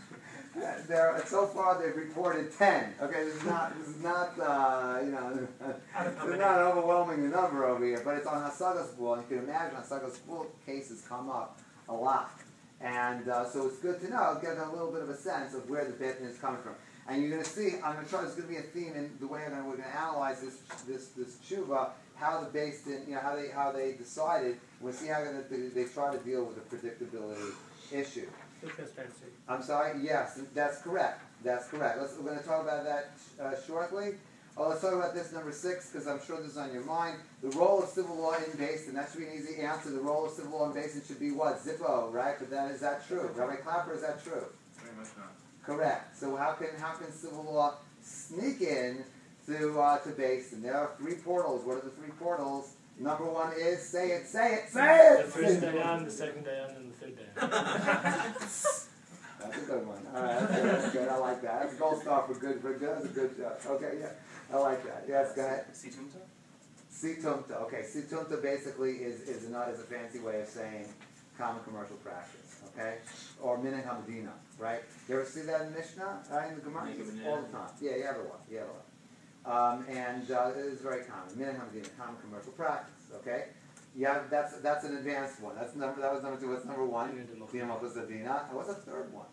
there, so far they've reported ten. Okay, this is not, this is not, uh, you know, this is not an overwhelming number over here, but it's on Hasaga School, and you can imagine Hasaga School cases come up a lot. And uh, so it's good to know, get a little bit of a sense of where the Beit Din is coming from. And you're going to see, I'm going to try, there's going to be a theme in the way that we're going to analyze this, this, this tshuva, how the Beit Din, you know, how they, how they decided. We'll see how they, they try to deal with the predictability issue. Full transparency. I'm sorry, yes, that's correct, that's correct. Let's, we're going to talk about that uh, shortly. Oh, let's talk about this, number six, because I'm sure this is on your mind. The role of civil law in Beis Din, that should be an easy answer. The role of civil law in Beis Din should be what? Zippo, right? But then, is that true? Rabbi Clapper, is that true? Very much not. Correct. So how can how can civil law sneak in to uh, to Beis Din? There are three portals. What are the three portals? Number one is, say it, say it, say it! The first dayan, the second dayan, and the third dayan. That's a good one. All right, that's good. That's good. I like that. That's a gold star for good. For good. That's a good job. Okay, yeah, I like that. Yes, go ahead. Situmta? Situmta. Okay, situmta basically is is a is a fancy way of saying common commercial practice. Okay, or minhag hamadina, right? You ever see that in Mishnah? Right, in the Gemara, you see it all the time. Yeah, you have a lot. You have a lot. Um, and uh, it is very common. Minhag hamadina, common commercial practice. Okay. Yeah, that's that's an advanced one. That's number. That was number two. What's number one? Dina Malchus Adina. And what's the third one?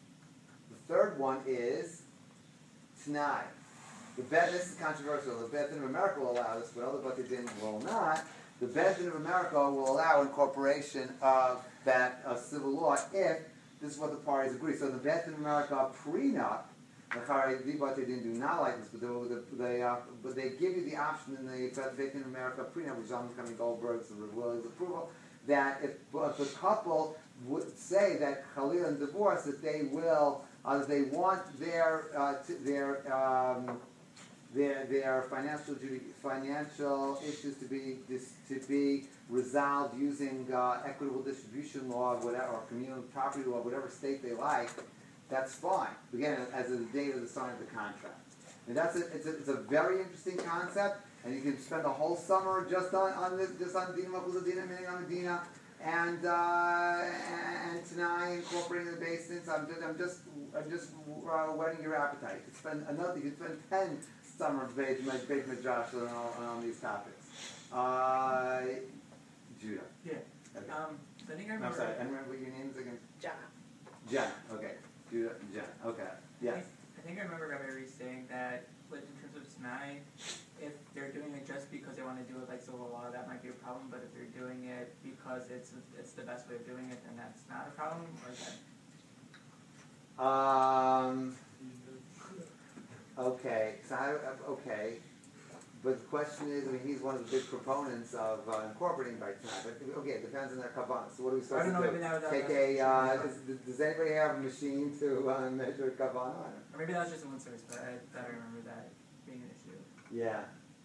The third one is Tanai. The Beit, this is controversial. The Beit Din of America will allow this, but other Beit Din will not. The Beit Din of America will allow incorporation of that of civil law if this is what the parties agree. So the Beit Din of America prenup. The Beit Din do not like this, but they, they, uh, but they give you the option in the Beit Din of America prenup, which is on coming Goldberg's and Willie's approval, that if, if the couple would say that Khalil and divorce, that they will, uh, that they want their uh, t- their um, their their financial financial issues to be dis- to be resolved using uh, equitable distribution law, whatever, or communal property law, whatever state they like. That's fine. Again, as of the date of the sign of the contract. And that's a, it's a, it's a very interesting concept, and you can spend a whole summer just on, on this, just on Dina Malchus Adina, meaning on Medina, and uh, and tonight incorporating the Beis Din. So I'm just I'm just I'm just uh, whetting your appetite. You could spend another. You could spend ten summer Beit Beit Midrash on, on, on these topics. Uh, Judah. Yeah. Okay. Um, so I think I I'm remember. sorry. And remember your names again. Jana. Jen. Okay. Judah. Jen. Okay. Yes. I think I remember Rabbi Reese saying that, like, in terms of Tanai, if they're doing it just because they want to do it like civil law, that might be a problem. But if they're doing it because it's it's the best way of doing it, then that's not a problem, or is that? Um. Okay. So I, okay. But the question is, I mean, he's one of the big proponents of uh, incorporating by tonight. But okay, it depends on their kavanah. So what are we supposed I don't know, to do? maybe that was- Take a. Uh, does, does anybody have a machine to uh, measure kavanah? Or maybe that was just a one source, but I thought I remember that being an issue. Yeah.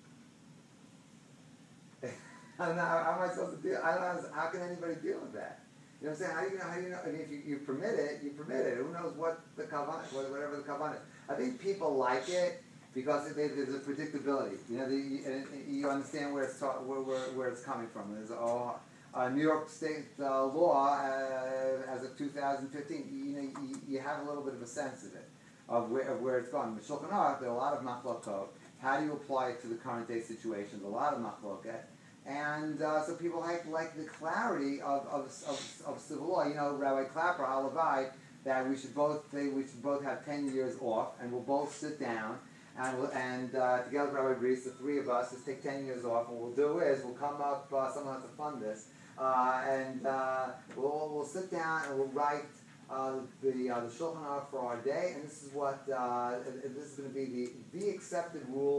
I don't know. How, how am I supposed to deal? I don't know. How can anybody deal with that? You know what I'm saying? How do you know? How do you know? I mean, if you, you permit it, you permit it. Who knows what the kavanah, whatever the kavanah is? I think people like it because it, there's a predictability. You know, the, you, you understand where it's ta- where, where where it's coming from. There's oh, uh, New York State uh, law uh, as of two thousand fifteen. You know, you, you have a little bit of a sense of it, of where of where it's gone. With Shulchan Aruch, there are a lot of machlokot. How do you apply it to the current day situations? A lot of machloket. And uh, so people like like the clarity of, of, of, of civil law. You know, Rabbi Clapper, Halavai, that we should both they, we should both have ten years off, and we'll both sit down, and we'll, and uh, together with Rabbi Reese, the three of us, just take ten years off. And what we'll do is we'll come up. Uh, someone has to fund this, uh, and uh, we'll we'll sit down and we'll write uh, the uh, the Shulchan Aruch for our day, and this is what uh, this is going to be the the accepted rules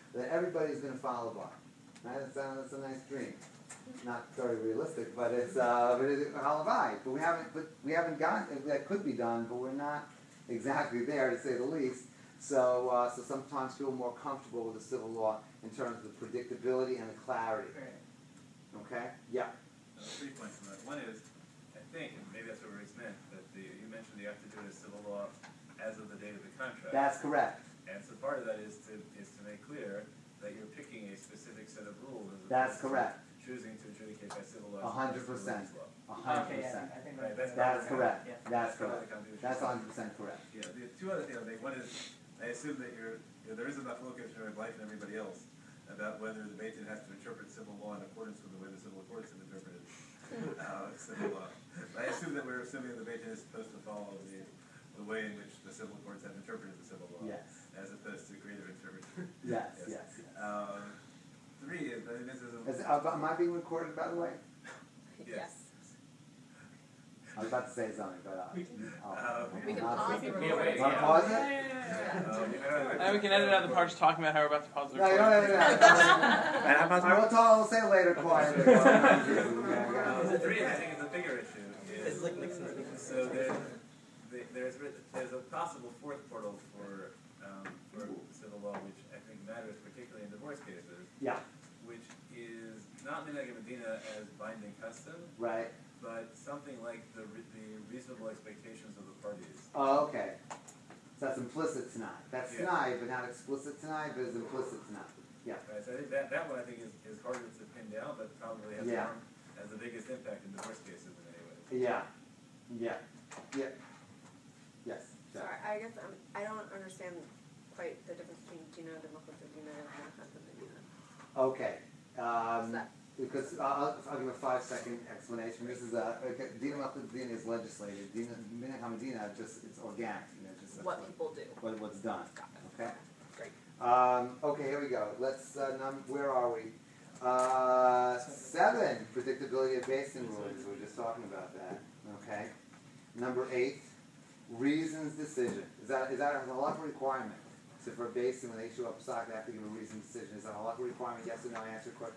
that everybody's gonna follow law. Right? That's, uh, that's a nice dream. Not very realistic, but it's, uh, but it's halavai. But we haven't, but we haven't gotten, that could be done, but we're not exactly there, to say the least. So, uh, so sometimes feel more comfortable with the civil law in terms of the predictability and the clarity. Okay? Yeah. Uh, three points on that. One is, I think, and maybe that's what Rick's meant, that the, you mentioned you have to do it as civil law as of the date of the contract. That's correct. And so part of that is to, is to make clear that you're picking a specific set of rules as That's opposed to correct. choosing to adjudicate by civil law. A hundred percent. A hundred Okay, yeah, percent. I think Right, that's. that's That's correct. Yeah. That's part of correct. the confusion. That's a hundred percent correct. Yeah, the two other things I'll make, one is, I assume that you're, you know, there is enough focus from life and everybody else about whether the Beit Din has to interpret civil law in accordance with the way the civil courts have interpreted uh, civil law. I assume that we're assuming the Beit Din is supposed to follow the, the way in which the civil courts have interpreted the civil law, Yes. as opposed to creative interpretation. Yes, yes, yes. Um, three is, I think this is a, Is, uh, am I being recorded, by the way? Yes. I was about to say something, but uh, I'll, Um, We can I'll- pause the Yeah, recording. wait, Want to yeah. pause it? Yeah. um, you know, Now we can edit out the part just talking about how we're about to pause the No, you recording. don't edit it out. And how about I will tell, I'll say it later quietly. Uh, three, I think, is a bigger issue. It's Is, like Nixon. so there, there- there's writ- there's a possible fourth portal for um, for civil law, which I think matters particularly in divorce cases, Yeah, which is not minhag medina as binding custom, right. but something like the re- the reasonable expectations of the parties. Oh, okay. So that's implicit tonight. That's Yeah. tonight, but not explicit tonight, but it's implicit tonight. Yeah. Right, so I think that, that one I think is, is harder to pin down, but probably has, Yeah. more, has the biggest impact in divorce cases in many ways. Yeah. Yeah. Yeah. Yes. So I I guess I'm, I don't understand quite the difference between Dina de Dina and Menachem Medina. Okay. What's Um, that? because uh, I'll, I'll give a five second explanation. This is a okay, Dina Dina is legislated. Dina Mina Hamadina just it's organic. You know, just What people do. what, what's done. Got it. Okay. Great. Um, okay, here we go. Let's. Uh, num- where are we? Uh, seven. Predictability of basin rules. We were just talking about that. Okay. Number eight. Reasons decision. Is that is that a halacha requirement? So for a basin when they issue a psak, they have to give a reasoned decision. Is that a halacha requirement? Yes or no? Answer quick.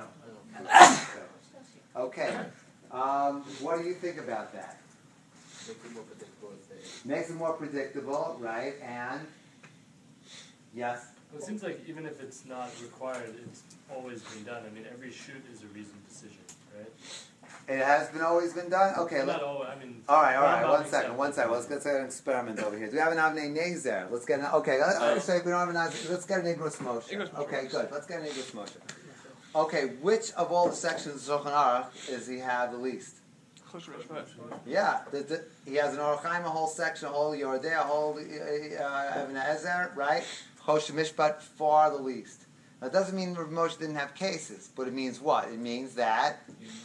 No. Okay. Um, what do you think about that? Make it more predictable if they. Makes it more predictable, right? And yes. Well, it seems like even if it's not required, it's always been done. I mean, every shoot is a reasoned decision, right? It has been always been done. Okay. Let, Not always, I mean. all right. All right. not One except- second. One second. Let's get an experiment over here. Do we have an Avnei Nezer? Let's get an. Okay. Let, let's say we don't have an. Avnei- Let's get an Igros motion. Igros Moshe Okay. works. Good. Let's get an Igros motion. Okay. Which of all the sections of Shulchan Aruch is he have the least? Choshen Mishpat. Yeah, the, the, he has an Aruch Chaim, a whole section, a whole Yordei, a whole uh, Even Ezer, right? Choshen Mishpat, far the least. Now, it doesn't mean Rav Moshe didn't have cases, but it means what? It means that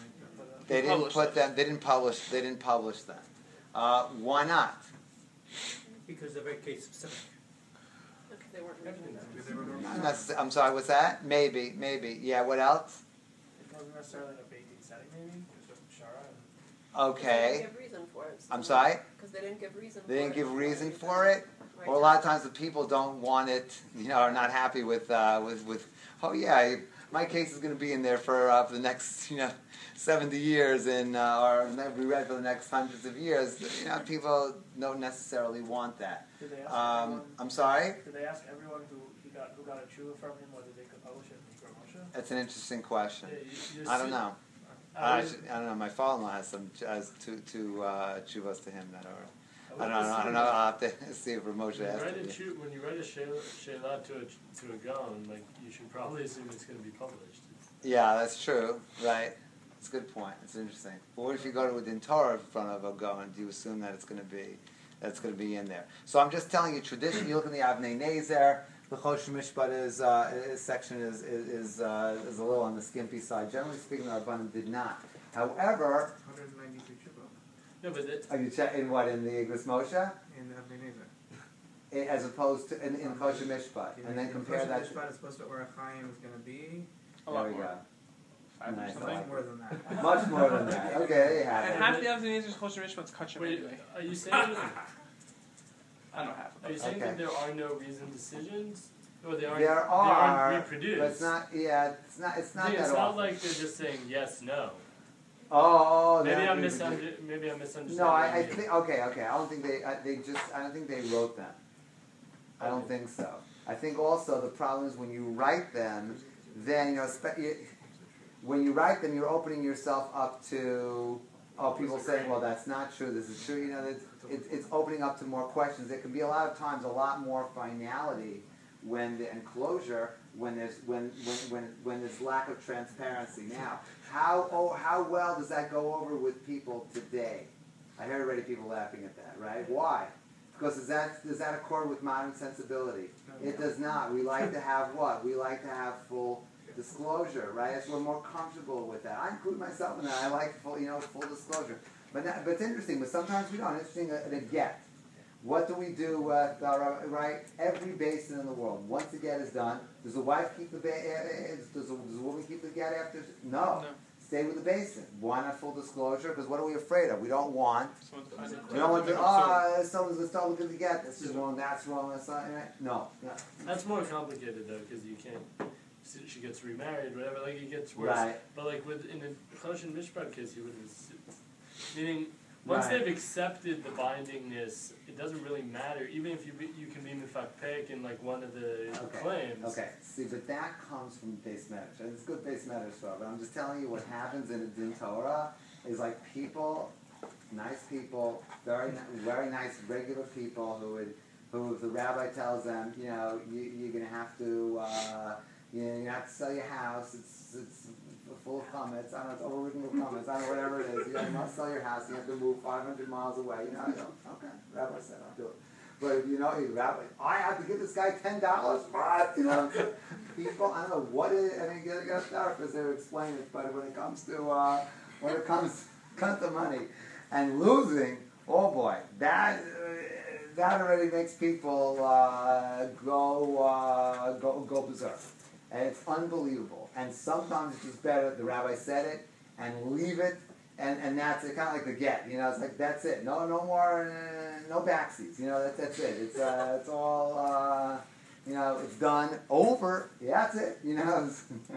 they didn't Publish put them. them, they didn't publish, they didn't publish them. Uh, why not? Because they're very case specific. Because they weren't reading Because they were normal. Not necess- I'm sorry, what's that? Maybe, maybe. Yeah, what else? It wasn't necessarily in a Beit Din setting, maybe. It was just Shara. They Okay. didn't give reason for it. I'm sorry? Because they didn't give reason for They it. didn't give reason for it? Right. Or a lot of times the people don't want it, you know, are not happy with, uh, with, with oh yeah, my case is going to be in there for, uh, for the next, you know, seventy years and, uh, or never be read for the next hundreds of years. You know, people don't necessarily want that. Did they ask Um, everyone? I'm sorry? Did they ask everyone who he got who got a tshuva from him whether they could publish it in Igros Moshe? That's an interesting question. Yeah, you- you I don't see- know. I I, would- should, I don't know. My father-in-law has some, has two, two, uh, chuvas to him that are, would I don't know, I don't know, I'll have to see if Rav Moshe When you has write a to. chu- when you write a sheila sheila to a to a gaon, like you should probably assume it's going to be published. Yeah, that's true, right? It's a good point. It's interesting. But what if you go to a din Torah in front of a Gaon? Do you assume that it's going to be that's going to be in there? So I'm just telling you, tradition. You look in the Avnei Nezer. The Choshen Mishpat is uh, his section is is is, uh, is a little on the skimpy side. Generally speaking, the Rabbanim did not. However, one hundred ninety-two tshuva No, but it, are you check in what in the Igros Moshe, in the Avnei Nezer. I- as opposed to in, in Choshen Mishpat, and then compare that. Mishpat is supposed to Orach Chaim is going to be A There lot we more. go. Five Nice. percent. much more than that. Much more than that. Okay, there you have And it. half the Avnei Nezer's Choshen Mishpat's kachim wait, anyway. are you saying that, I don't know half of are you it. saying Okay. that there are no reasoned decisions? Or they aren't, There they are, aren't reproduced. but it's not, yeah, it's not, it's not See, that it's not often. like they're just saying yes, no. Oh, Maybe they're I'm not misunder- reproduced. maybe I'm misunderstanding. No, I, I you. think, okay, okay, I don't think they, I, they just, I don't think they wrote them. I don't think so. I think also the problem is when you write them, then, you know, spe- you, when you write them, you're opening yourself up to, oh, people saying, well, that's not true, this is true, you know, it's, it's, it's opening up to more questions. There can be a lot of times a lot more finality when the enclosure, when there's, when, when, when, when there's lack of transparency. Now, how, oh, how well does that go over with people today? I heard already people laughing at that, right? Why? Because does that, does that accord with modern sensibility? It does not. We like to have what? We like to have full disclosure, right? So we're more comfortable with that. I include myself in that. I like full, you know, full disclosure. But, that, but it's interesting, but sometimes we don't. Interesting, a, a get. What do we do with, uh, right, every basin in the world? Once the get is done, does the wife keep the, ba- uh, does, the, does the woman keep the get after? No. No. Stay with the basin. Why not full disclosure? Because what are we afraid of? We don't want, Someone's gonna say, we don't want to, "Oh, ah, someone's going to start looking to get, this is wrong, that's wrong, that's not, right? No, no. That's more complicated though, because you can't. She gets remarried, whatever. Like it gets worse. Right. But like with in the Choshen Mishpat case, you would have, meaning once Right. they've accepted the bindingness, it doesn't really matter. Even if you be, you can be mifakpek in like one of the Okay. claims. Okay, see, but that comes from base matters. And it's good base matters stuff, but I'm just telling you what happens in a Din Torah is like people, nice people, very, ni- very nice regular people who would, who if the rabbi tells them, you know, you, you're gonna have to, uh, you know, you have to sell your house. It's it's full of comments. I don't know, it's overwritten with comments. I don't know, whatever it is. You, know, you must sell your house. You have to move five hundred miles away. You know, you know, okay, rabbi said I'll do it. But if you know, hey, rabbi, I have to give this guy ten dollars. What? You know, people. I don't know what it is. I mean, you got to start because they explain it. But when it comes to uh, when it comes comes to money and losing, oh boy, that. Uh, that already makes people uh, go uh, go go berserk. And it's unbelievable. And sometimes it's just better, the rabbi said it, and leave it, and, and that's it, kind of like the get, you know, it's like, that's it. No no more, uh, no backsies, you know, that's, that's it. It's, uh, it's all, uh, you know, it's done, over, yeah, that's it, you know,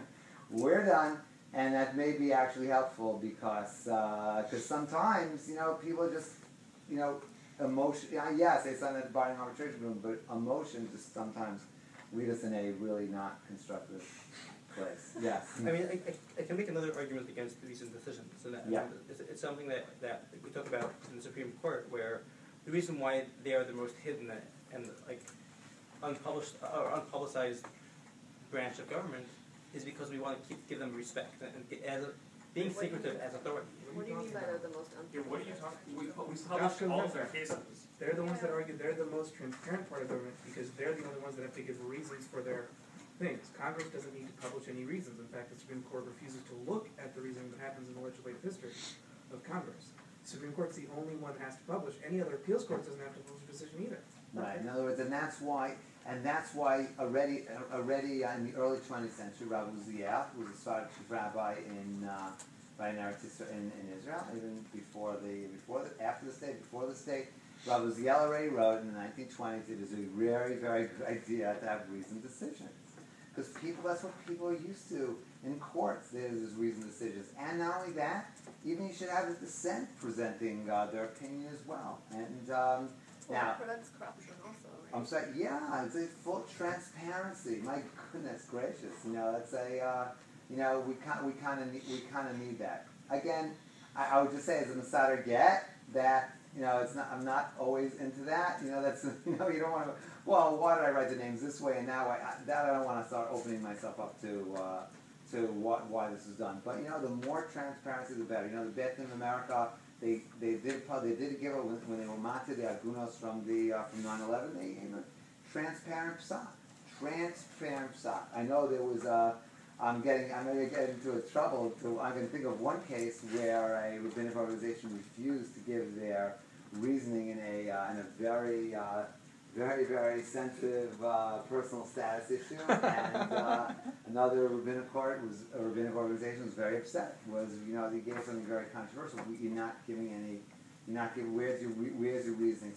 we're done. And that may be actually helpful because, uh, cause sometimes, you know, people are just, you know, emotion, yeah, yes, they sign that binding arbitration room, but emotion just sometimes lead us in a really not constructive place. Yes. I mean, I, I, I can make another argument against the recent decisions, and that, Yeah. it's, it's something that, that we talk about in the Supreme Court, where the reason why they are the most hidden and like unpublished or unpublicized branch of government is because we want to keep give them respect and, and as a, being What do you secretive mean? as authority. What do you mean by they're the most Yeah, what are you unpublished? talking, we, we Josh publish all of their Conversa. cases. They're the ones that argue they're the most transparent part of government because they're the only ones that have to give reasons for their things. Congress doesn't need to publish any reasons. In fact, the Supreme Court refuses to look at the reasoning that happens in the legislative history of Congress. The Supreme Court's the only one that has to publish. Any other appeals court doesn't have to publish a decision either. Right. In other words, and that's why, and that's why already, already in the early twentieth century, Rabbi Uziel, who was a started rabbi in, uh, by in, in, in Israel, even before the, before the, after the state, before the state, Rabbi Uziel already wrote in the nineteen twenties, it is a very, very good idea to have reasoned decisions. Because people, that's what people are used to in courts, there's reasoned decisions. And not only that, even you should have the dissent presenting uh, their opinion as well. And um, Well, now, that prevents corruption also, right? I'm sorry, yeah, it's a full transparency. My goodness gracious, you know, that's a, uh, you know, we kind, we kind of, we kind of need that. Again, I, I would just say as a Masada get that, you know, it's not, I'm not always into that. You know, that's, you know, you don't want to. Well, why did I write the names this way and now I, I that I don't want to start opening myself up to, uh, to what, why this is done. But you know, the more transparency, the better. You know, the Beth in America. They they did they did give it when, when they were mated the Agunos from the uh, from nine eleven. They gave a transparent psak, transparent psak. I know there was a. I'm getting I'm going to get into a trouble. To, I'm going to think of one case where a rabbinic organization refused to give their reasoning in a uh, in a very uh, very very sensitive uh, personal status issue, and uh, another rabbinic court was a rabbinic organization was very upset. Was you know they gave something very controversial. You're not giving any. You're not giving. Where's your re- where's your reasoning? So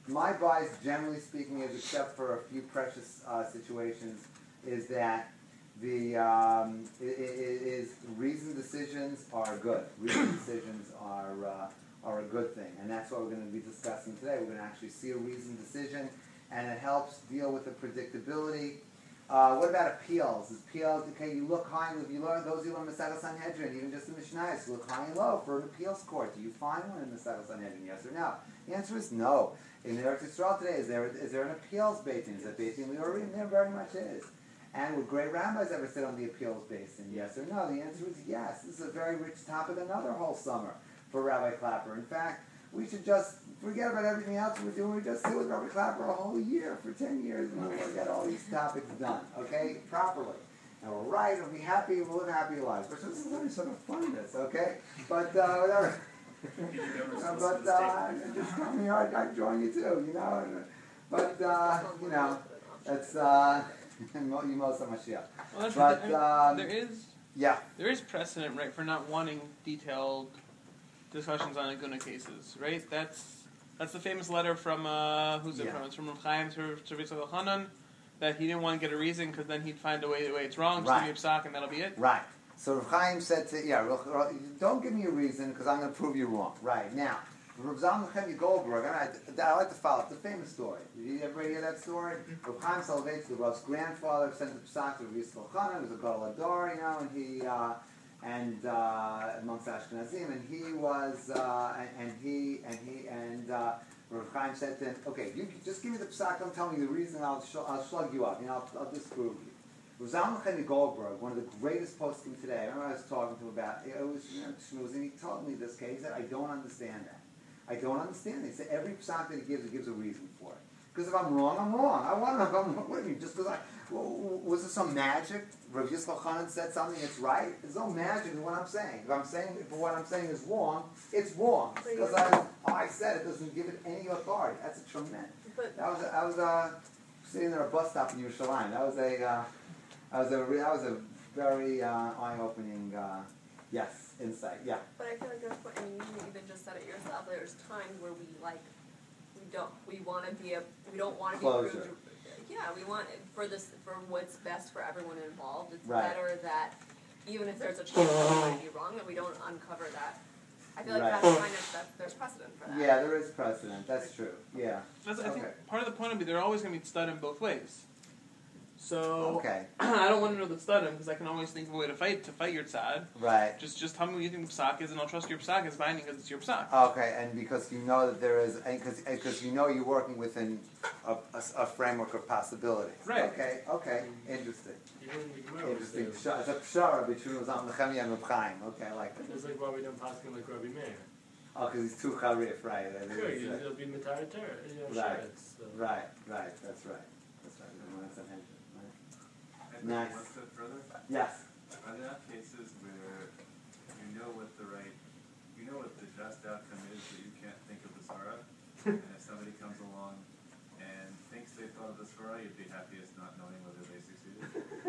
my bias, generally speaking, is, except for a few precious uh, situations, is that the um, i- i- is reasoned decisions are good. Reasoned decisions are uh, are a good thing, and that's what we're going to be discussing today. We're going to actually see a reasoned decision, and it helps deal with the predictability. Uh, what about appeals? Is appeals, okay, you look high, and if you learn, those who learn Masechah Sanhedrin, even just the Mishnayos, you look high and low for an appeals court. Do you find one in Masechah Sanhedrin, yes or no? The answer is no. In Eretz Yisrael today, is there, is there an appeals basin? Is that basin Leorim? There very much is. And would great rabbis ever sit on the appeals basin, yes or no? The answer is yes. This is a very rich topic, another whole summer for Rabbi Clapper. In fact, we should just forget about everything else we're doing. We just sit with Rabbi Clapper a whole year for ten years, and we'll get all these topics done, okay, properly. And we'll write, and we'll be happy, and we'll live happy lives. But this is only sort of fun, this, okay? But uh, whatever. uh, but uh, just come here, I'd, I'd join you too, you know. And, but uh, you know, that's uh, you most of Mashiach. Well, that's But the, um, there is yeah. there is precedent, right, for not wanting detailed discussions on Aguna cases, right? That's that's the famous letter from uh, who's it Yeah. from? It's from Rav Chaim to to Ritz Hanan, that he didn't want to get a reason because then he'd find a way the way it's wrong. Just Right. give me a psak and that'll be it. Right. So Rav Chaim said to, yeah, Rav- Rav- don't give me a reason because I'm going to prove you wrong. Right. Now, Rav Zalman Nechemia Goldberg, and I, I like to follow up, the famous story. Did you ever hear that story? Rav Chaim Soloveitch, the Rav's grandfather, sent the psak to Rav Yisrael Chanan, who was a Gadol Hador, you know, and he, uh, and uh, amongst Ashkenazim, and he was, uh, and, and he, and he, and uh, Rav Chaim said to him, okay, you just give me the psak, don't tell me the reason, I'll, sh- I'll slug you up, you know, I'll, I'll disprove you. Rav Zalman Nechemia Goldberg, one of the greatest poskim today, I remember I was talking to him about, it was, you know, schmoozing, he told me this case, he said, I don't understand that. I don't understand it. He said every psak that he gives, he gives a reason for it. Because if I'm wrong, I'm wrong. I want to know if I'm wrong. What do you mean? Just because I, w- was there some magic? Rav Yisrael Chanan said something that's right? There's no magic in what I'm saying. If I'm saying, if what I'm saying is wrong, it's wrong. Because I, I said it doesn't give it any authority. That's a tremendous. But That was, a, I was uh, sitting there at a bus stop in Yerushalayim. That was a, uh, that was a, re- that was a very uh, eye-opening, uh, yes, insight. Yeah. But I feel like there's, I mean, you even just said it yourself. There's times where we like, we don't, we want to be a, we don't want to be Closure. rude. Yeah, we want it for this, for what's best for everyone involved. It's Right. better that even if there's a chance that we might be wrong, that we don't uncover that. I feel like Right. that's kind of that there's precedent for that. Yeah, there is precedent. That's true. Yeah. That's, I think Okay. part of the point would be they're always going to be studied both ways. So Okay. I don't want to know the studim because I can always think of a way to fight to fight your tzad. Right. Just just tell me what you think psak is, and I'll trust your psak is binding because it's your psak. Okay, and because you know that there is, and because you know you're working within a, a, a framework of possibility. Right. Okay. Okay. Interesting. Even the Gemara was Interesting. there. Psha- It's a pshara between Rav Nechemia and Rav Chaim. Okay, I like that. It's like why we don't pass him like Rabbi Meir. Oh, because he's too charif, right? That Sure, is, you- uh, it'll be Matar Torah. You know, Right. sure, it's, uh, Right. Right. That's right. That's right. We don't want to mention, right? And Nice. one step further, Yes. are there not cases where you know what the right, you know what the just outcome is, but you can't think of the svara? And if somebody comes along and thinks they thought of the svara, you'd be happiest not knowing whether they succeeded?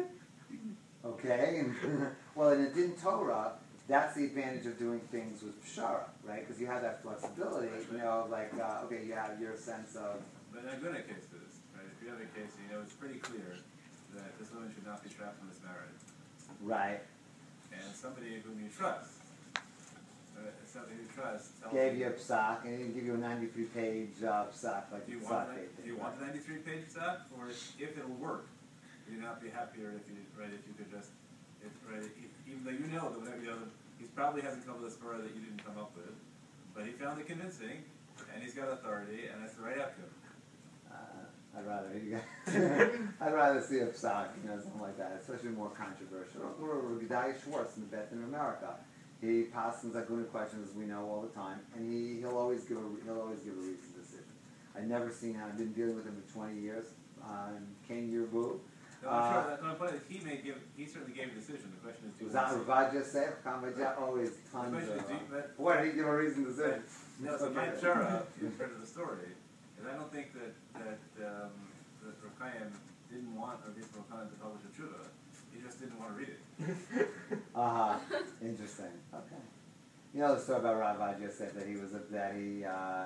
Okay. Well, in a din Torah, that's the advantage of doing things with pshara, right? Because you have that flexibility. You know, like uh, okay, you have your sense of But in a good cases, right, if you have a case, you know, it's pretty clear that this woman should not be trapped in this marriage. right. And somebody whom you trust, uh, somebody who trusts, tells Gave you a psak, and he didn't give you a ninety-three page uh, psak like Do you the want psak that, page. do you want the ninety-three page stuff, or if if it'll work, would you not be happier if you, right, if you could just, if, right, if, even though you know that whatever, you know, he probably hasn't come up with a spur that you didn't come up with, but he found it convincing, and he's got authority, and that's the right outcome. Uh, I'd rather you guys, I'd rather see a psak, you know, something like that, especially more controversial. Or Gedaliah Schwartz in the Beth in America. He passes Aguna questions as we know all the time, and he he'll always give a he'll always give a reasoned decision. I've never seen him. I've been dealing with him for twenty years. Um, Ken Yerbu. No, I'm sure, that's my point, is he may give, he certainly gave a decision, the question is, do you Was want that to see? Ravaja Seif? Kamaja always The tons question is, of. do you, but, What did he give a reasoned decision? no, so my Okay. pshara, in front of the story, is I don't think that, that, um, that Rav Chaim didn't want Rav Yisrael Khan to publish a tshuva, he just didn't want to read it. Uh huh. Interesting. Okay. You know the story about Ravaja Seif that he was a, that he uh,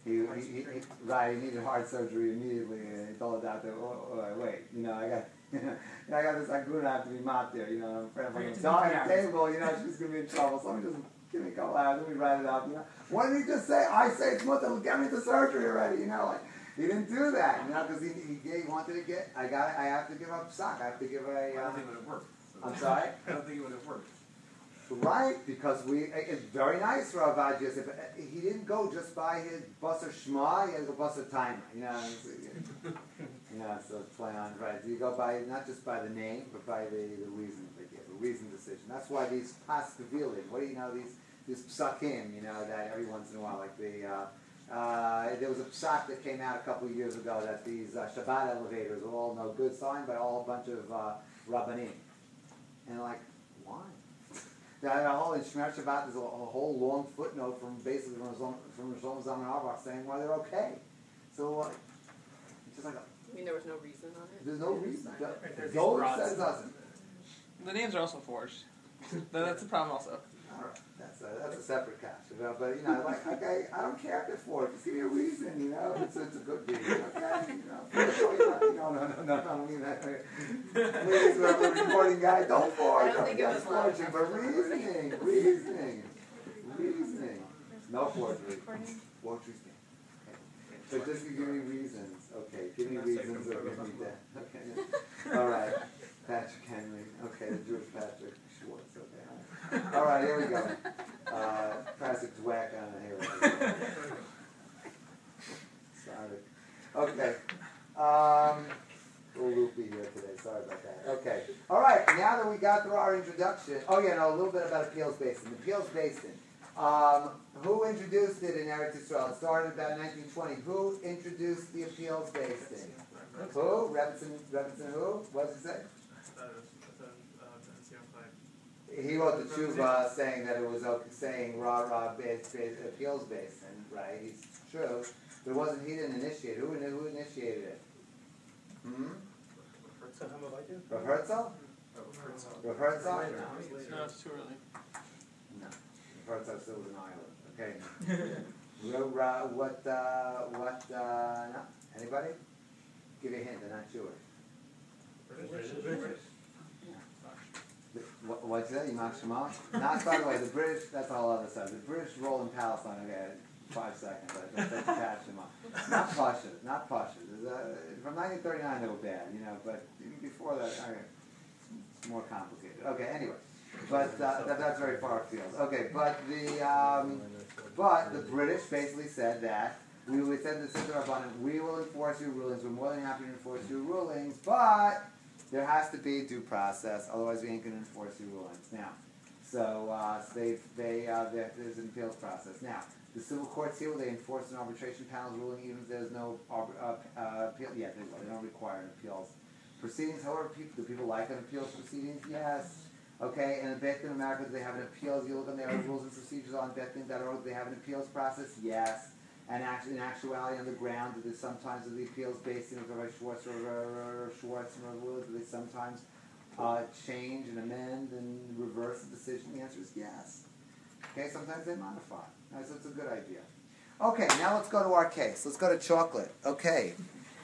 He, he, he, he, right, he needed heart surgery immediately, and he told the doctor, oh, oh, wait, you know, I got, you know, I got this aguna have to be mopped there, you know, I'm afraid if I can die at the table, you know, she's gonna be in trouble, so let me just give me a couple hours, let me write it up, you know. What did he just say? I say it's mutter, get me to surgery already, you know, like, he didn't do that, you know, because he, he, he wanted to get, I got, I have to give up sock, I have to give a, I uh, don't think it would have worked. So- I'm sorry? I don't think it would have worked. Right, because we, it's very nice for Avad Yosef. He didn't go just by his Basar Shema, he had to go Basar Timer, you know. You know, so it's play on, right. You go by, not just by the name, but by the, the reason they give, the reason decision. That's why these Paskavilim, what do you know, these, these psakim, you know, that every once in a while, like the, uh, uh, there was a psak that came out a couple of years ago that these uh, Shabbat elevators are all no good sign by all a bunch of uh, Rabbanim. And like, why? That whole in Shmer Shabbat, there's a, a whole long footnote from basically from Rizom- from Rizom Zaman Arbach saying why they're okay. So uh, it's just like a, I mean, there was no reason on it. there's no reason. Right, there's Zohar broad says stuff. doesn't. The names are also forged. That- That's a problem also. All right, that's a, that's a separate catch. You know, but you know, like okay, I don't care if they're forged. Just give me a reason. You know, it's, it's a good reason. Okay, you know, no, no, no, no, no, I don't mean that. Please, whoever the recording guy, don't forge. I don't think it was loud forging, enough but for the recording. reasoning, reasoning, reasoning. No forgery. Forgery's me. Okay. But just give me reasons. Okay, give me reasons or give me that. Okay. All right. Patrick Henry. Okay, the Jewish Patrick Schwartz. Okay. All right, here we go. Uh, Patrick Dweck on the here. Sorry. Okay. Um, a little loopy here today. Sorry about that. Okay. All right. Now that we got through our introduction. Oh yeah, no, a little bit about Appeals Basin. Appeals Basin. Um, who introduced it in Eretz Yisrael? It started about nineteen twenty. Who introduced the Appeals Basin? Who? Rebbetzin, Rebbetzin who? What does it say? He wrote the tshuva saying that it was okay, saying rah rah based, based appeals basin, right? It's true, but it wasn't. He didn't initiate. Who who initiated it? Hmm. Rav Herzl? Rav Herzl? No, it's too early. No. Rav Herzl still was an island. Okay. Rav, Ra- what? Uh, what? Uh, no. Anybody? Give you a hint. They're not Jewish. British. What, what's that? Yimach Shema? Not, by the way, the British, that's a whole other side. The British role in Palestine, okay, five seconds, I just catch them up. Not Pasha, not Pasha. Uh, from nineteen thirty-nine they were bad, you know, but even before that, okay, it's more complicated. Okay, anyway. But uh, that, that's very far afield. Okay, but the, um, but the British basically said that, we, we said this in the Rabbanim, we will enforce your rulings, we're more than happy to enforce your rulings, but there has to be due process, otherwise we ain't going to enforce your rulings. Now, so, uh, so they, they, uh, there's an appeals process. Now, the civil courts here, they enforce an arbitration panel's ruling even if there's no uh, uh, appeal. Yeah, they, they don't require an appeals proceedings. However, people, do people like an appeals proceedings? Yes. Okay, and in Beth Din America, do they have an appeals? You look on their rules and procedures on Beth Din dot org, do they have an appeals process? Yes. And actually, in actuality, on the ground, do they sometimes do the appeals based in Rabbi Schwartz or, or, or Schwartz and Rabbi Willard, do they sometimes uh, change and amend and reverse the decision? The answer is yes. Okay, sometimes they modify. Right, so it's a good idea. Okay, now let's go to our case. Let's go to chocolate. Okay.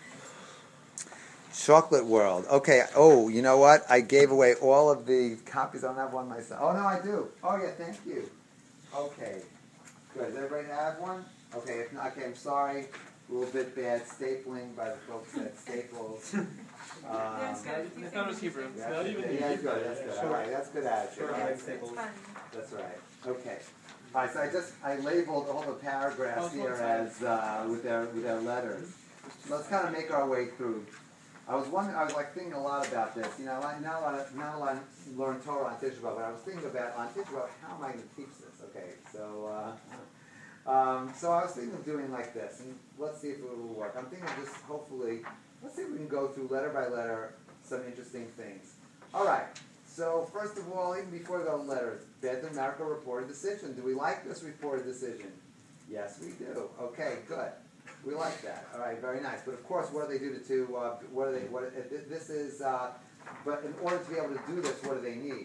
Chocolate World. Okay, oh, you know what? I gave away all of the copies. I don't have one myself. Oh, no, I do. Oh, yeah, thank you. Okay. Good. Does everybody have one? Okay, if not, okay, I'm sorry. A little bit bad stapling by the folks at Staples. Um, I thought it was Hebrew. yeah, Not even yeah, Hebrew. good, that's good. All right, that's good attitude. Sure, I That's like Staples. That's right. Okay. All right, so I just, I labeled all the paragraphs here as, uh, with their, with their letters. Let's kind of make our way through. I was wondering, I was like thinking a lot about this. You know, like, not a lot of, not a lot learn Torah on Tisha B'Av, but I was thinking about on Tisha B'Av, how am I going to teach this? Okay, so, uh, um, so I was thinking of doing like this, and let's see if it will work. I'm thinking of just hopefully, let's see if we can go through letter by letter some interesting things. All right. So first of all, even before we go to letters, Beth and America reported decision. Do we like this reported decision? Yes, we do. Okay, good. We like that. All right, very nice. But of course, what do they do to? to uh, what do they? What this is? Uh, but in order to be able to do this, what do they need?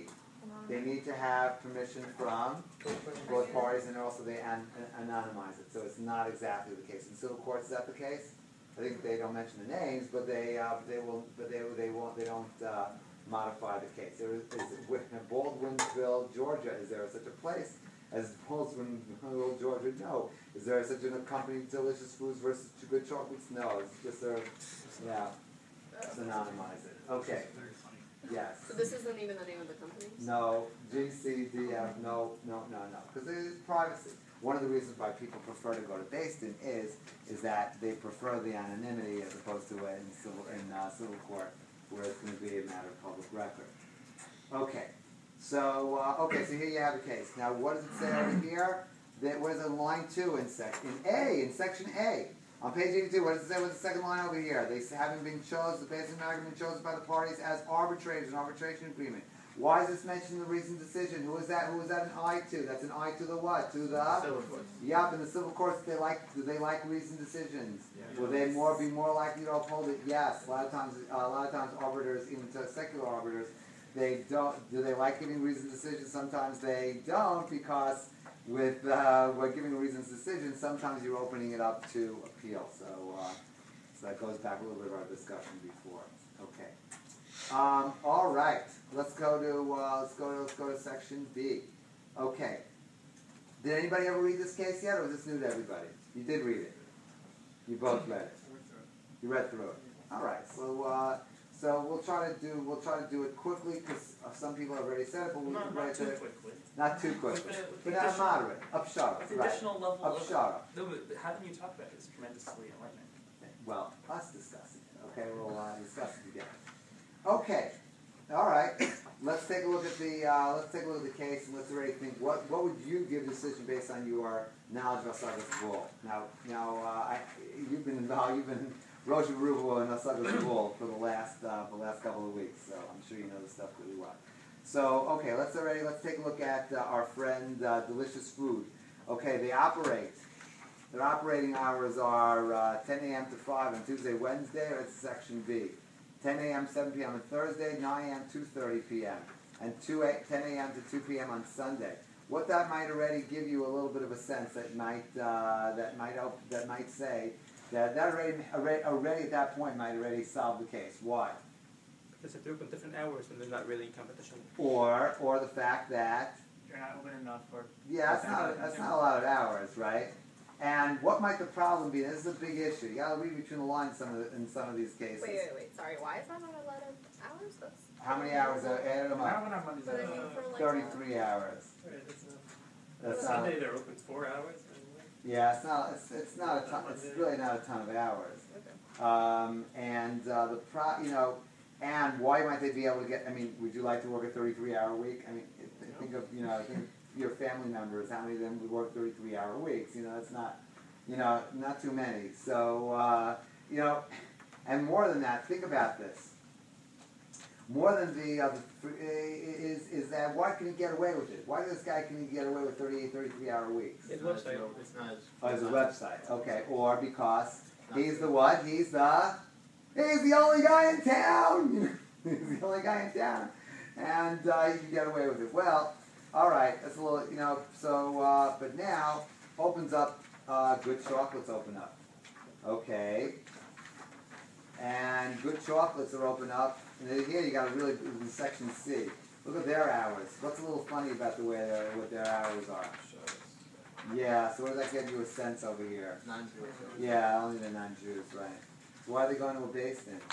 They need to have permission from both parties, and also they an- anonymize it, so it's not exactly the case. In civil courts, is that the case? I think they don't mention the names, but they, uh, they will, but they, they won't, they don't, uh, modify the case. There is, is Baldwinsville, Georgia, is there such a place as Baldwinsville, Georgia? No. Is there such a company, Delicious Foods versus Good Chocolates? No, it's just a, yeah, it's anonymize it. Okay. Yes. So this isn't even the name of the company? No, G C D F, no, no, no, no, because it is privacy. One of the reasons why people prefer to go to Bastin is, is that they prefer the anonymity as opposed to in civil, in uh, civil court, where it's going to be a matter of public record. Okay, so, uh, okay, so here you have the case. Now, what does it say over here? That, what is it, line two in sec, in A, in section A? On page eighty-two, what does it say with the second line over here? They having been chosen, the Bastin matter been chosen by the parties as arbitrators, an arbitration agreement. Why is this mentioned in the recent decision? Who is that? Who is that an I to? That's an I to the what? To the Civil courts. Yep, in the civil courts, they like. Do they like recent decisions? Yeah. Will they more be more likely to uphold it? Yes. A lot of times, uh, a lot of times, arbiters, even to secular arbiters, they don't. Do they like giving recent decisions? Sometimes they don't, because with uh, with giving a recent decision, sometimes you're opening it up to appeal. So, uh, so that goes back a little bit of our discussion before. Okay. Um, all right. Let's go to uh, let's go to let's go to section B. Okay. Did anybody ever read this case yet, or was this new to everybody? You did read it. You both read it. You read through it. All right. So uh, so we'll try to do we'll try to do it quickly, because uh, some people have already said it, but we'll Not, write not too it. quickly. Not too quickly. With the- with But the not additional- moderate. Upshot. With the Right. additional level of... Upshot. No, but having you talk about it is tremendously enlightening. Well, us discussing it. Okay, we'll uh, discuss it together. Okay. All right. Let's take a look at the uh, let's take a look at the case, and let's already think what what would you give a decision based on your knowledge of Asagas Bull. Now now uh, I, you've been involved. You've been Rosh Ruvo and Asagas Bull for the last uh, the last couple of weeks, so I'm sure you know this stuff really well. So okay, let's already let's take a look at uh, our friend uh, Delicious Food. Okay, they operate. Their operating hours are uh, ten a.m. to five on Tuesday, Wednesday, or it's section B. ten a.m., seven p.m. on Thursday, nine a.m., two thirty p.m. and two ten a.m. to two p.m. on Sunday. What that might already give you a little bit of a sense that might uh, that might help, that might say that that already, already already at that point might already solve the case. Why? Because if they're open different hours, then there's not really competition. Or or the fact that You're not open enough for. yeah, that's not that's not a lot of hours, right? And what might the problem be? This is a big issue. You got to read between the lines some of the, in some of these cases. Wait, wait, wait, sorry, why is that not a lot of hours? That's. How many hours are added them Not up? when our money's But I up. mean, for like. Thirty-three hours. Right, that's not, That's not. Sunday they're open four hours anyway. Yeah, it's not. It's, it's not a ton. It's really not a ton of hours. Okay. Um, and uh, the pro, you know, and why might they be able to get? I mean, would you like to work a thirty-three hour week? I mean, th- think of you know, think of your family members. How many of them would work thirty-three hour weeks? You know, that's not, you know, not too many. So uh, you know, and more than that, think about this. More than the, uh, the is is that why can he get away with it? Why this guy can he get away with thirty-eight, thirty-three hour weeks? It's website. It's not as. Oh, it's a website. Okay, or because he's the what? He's the he's the only guy in town. He's the only guy in town, and uh, you can get away with it. Well, all right. That's a little, you know. So, uh, but now opens up. Uh, good chocolates open up. Okay, and good chocolates are open up. And then here you got to really in section C. Look at their hours. What's a little funny about the way their what their hours are? Yeah, so what does that give you a sense over here? Non-Jewish. Yeah, only the non-Jews, right. So why are they going to a base then?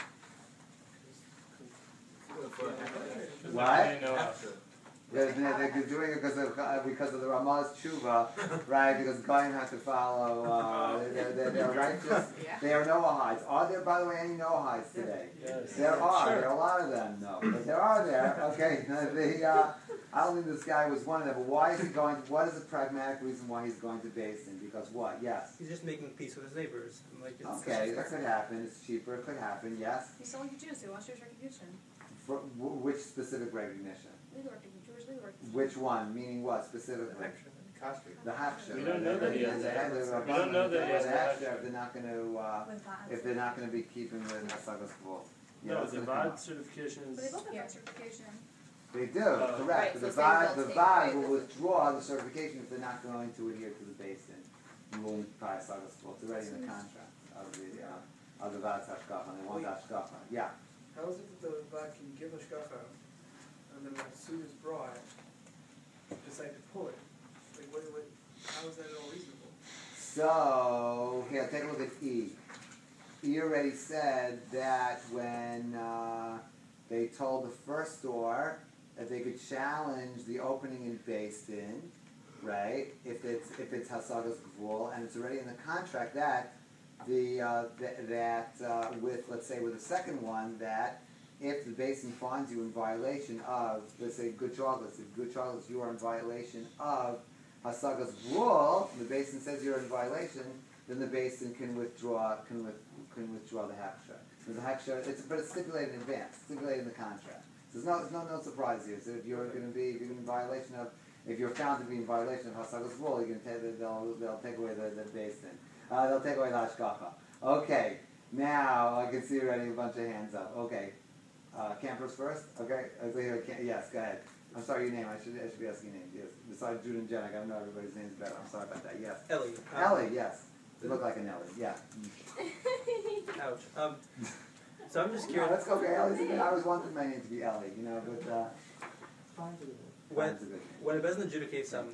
What? No, uh, They're, they're, they're doing it because of uh, because of the Ramaz Tshuva, right? Because Goyim have to follow. Uh, they're, they're, they're righteous. They are Noahides. Are there, by the way, any Noahides today? yes. There are. Sure. There are a lot of them, no, but there are there. Okay, the uh, I don't think this guy was one of them. But why is he going? What is the pragmatic reason why he's going to Basin? Because what? Yes. He's just making peace with his neighbors. Like it's, Okay, that could happen. It's cheaper. It could happen. Yes. He's selling to Jews, so he wants Jewish recognition. For w- which specific recognition? Legal recognition, Jewish legal recognition. Which one? Meaning what specifically? The Hafshah. We don't know that he has the that. Hafshah. We don't know that he has the the Hafshah Hafshah. if they're not going to uh, With that. if they're not going to be keeping the Hasagas Bull. No, that's the gonna come V A D up. certification But they is, both have Yeah. that certification. They do, Uh, correct. Right, But so the saying VAD, they'll the take VAD away will this- withdraw the certification if they're not going to adhere to the basin. You won't buy a Sagas Gvul. It's already in the contract of the, uh, of the VAD's Hashgacha, and they want Wait. Hashgacha. Yeah. How is it that the VAD can give hashgacha, and then when a suit is brought, decide to pull it? Like, what, what, how is that at all reasonable? So, here, take a look at E. E already said that when uh, they told the first store that they could challenge the opening in Beis Din, right? If it's if it's Hasagas Gvul, and it's already in the contract that the uh, th- that uh, with let's say with the second one that if the basin finds you in violation of, let's say good chocolates, if good chocolates you are in violation of Hasagas Gvul, the basin says you're in violation, then the basin can withdraw can with, can withdraw the hechsher. There's a hechsher, it's but it's stipulated in advance, stipulated in the contract. So there's no there's no no surprise here. So if you're going to be if you're in violation of if you're found to be in violation of Hasagas Gvul, you can take they'll they'll take away the, the basin. Uh, they'll take away the hashgacha. Okay, now I can see already a bunch of hands up. Okay, uh, campers first. Okay, I see here. Cam- yes, go ahead. I'm sorry, your name. I should I should be asking your name. Yes. Besides Jude and Jen, I gotta know everybody's names better. I'm sorry about that. Yes. Ellie. um, Ellie. Yes. You look like an Ellie. Yeah. Ouch. Um, so I'm just No, curious. let's go. Okay, Ellie's a good. I always wanted my name to be Ellie. You know, but uh, When, Fine's a good name. when a Bezdin adjudicates um,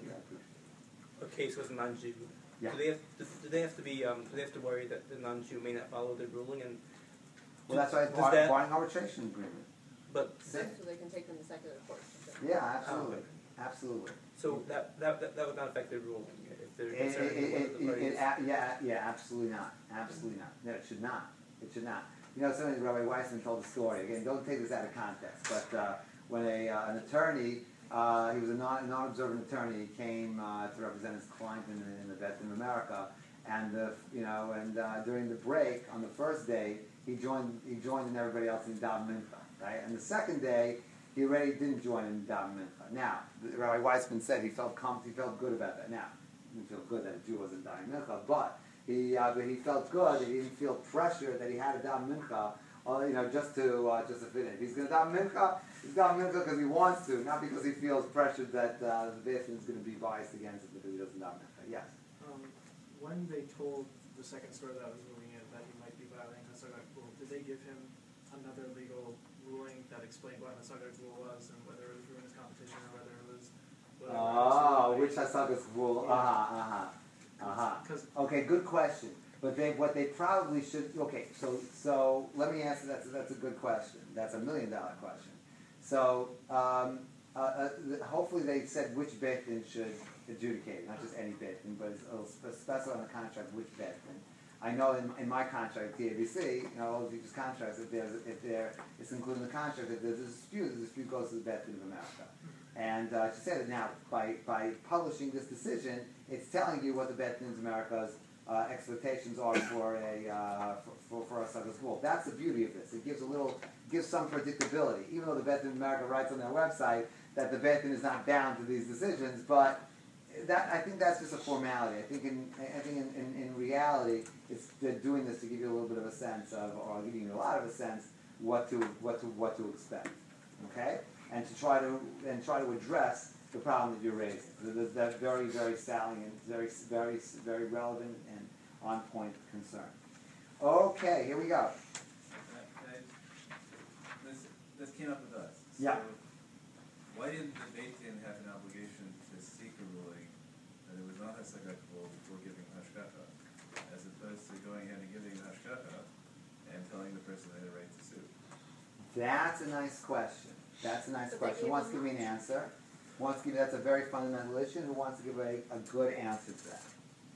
Yeah. a case with a non-Jew, Yeah. do they have do, do they have to be um, do they have to worry that the non-Jew may not follow the ruling? And Well, that's why it's does bar- that- barring arbitration agreement. but So they can take them to secular court. Yeah, absolutely, absolutely. so that, that that that would not affect the ruling if they're It, concerned it, with one of it, the it, parties. it, a- yeah, yeah, absolutely not, absolutely not. No, it should not. It should not. You know, something Rabbi Weissman told the story. Again, don't take this out of context. But uh, when a uh, an attorney, uh, he was a non non-observant attorney, came uh, to represent his client in the, in the Beth in America, and the you know, and uh, during the break on the first day, he joined he joined in everybody else in Dav Mincha, right? And the second day, he already didn't join in Dav Mincha. Now, Rabbi Weissman said he felt com- he felt good about that. Now, he didn't feel good that a Jew wasn't Dav Mincha, but he uh, but he felt good that he didn't feel pressure that he had a Dav Mincha, or, you know, just to uh, just to fit in. If he's going to Dav Mincha, he's Dav Mincha because he wants to, not because he feels pressured that uh, the Basin is going to be biased against him because he doesn't Dav Mincha. Yes. Um, when they told the second store that was moving in that he might be violating Hasagat Gvul, did they give him another legal ruling that explained what Hasagat Gvul was and whether it was ruinous competition or whether it was? Whether it was Oh, which Hasagas Gvul? Yeah. Uh-huh, uh-huh. Uh-huh. Because Okay, good question. But they, what they probably should, okay, so, so let me answer that, that's a good question. That's a million dollar question. So, um, uh, uh, th- hopefully they said which Beit Din should adjudicate, not just any Beit Din, but it's, it'll spe- specify on the contract which Beit Din. I know in, in my contract, T A B C, you know, all of these contracts, if there's, if there, it's included in the contract, if there's a dispute, the dispute goes to the Beit Din of America. And uh, she said it now, by, by publishing this decision, it's telling you what the Beit Din of America's uh, expectations are for a uh, for, for, for a Hasagas Gvul. That's the beauty of this. It gives a little, gives some predictability. Even though the Beit Din of America writes on their website that the Beit Din is not bound to these decisions, but that I think that's just a formality. I think in I think in, in, in reality, it's they're doing this to give you a little bit of a sense of, or giving you a lot of a sense what to what to what to expect. Okay, and to try to and try to address the problem that you're raising. So there's that very, very salient, very, very, very relevant and on-point concern. Okay, here we go. I- I- This, this came up with us. Yeah. So why didn't the Beit Din have an obligation to seek a ruling that it was not Hasagat Gvul before giving hashgacha, as opposed to going ahead and giving hashgacha and telling the person they had a right to sue? That's a nice question. That's a nice But they question. Who gave wants to them give me an answer? Who wants to give? That's a very fundamental issue. Who wants to give a, a good answer to that?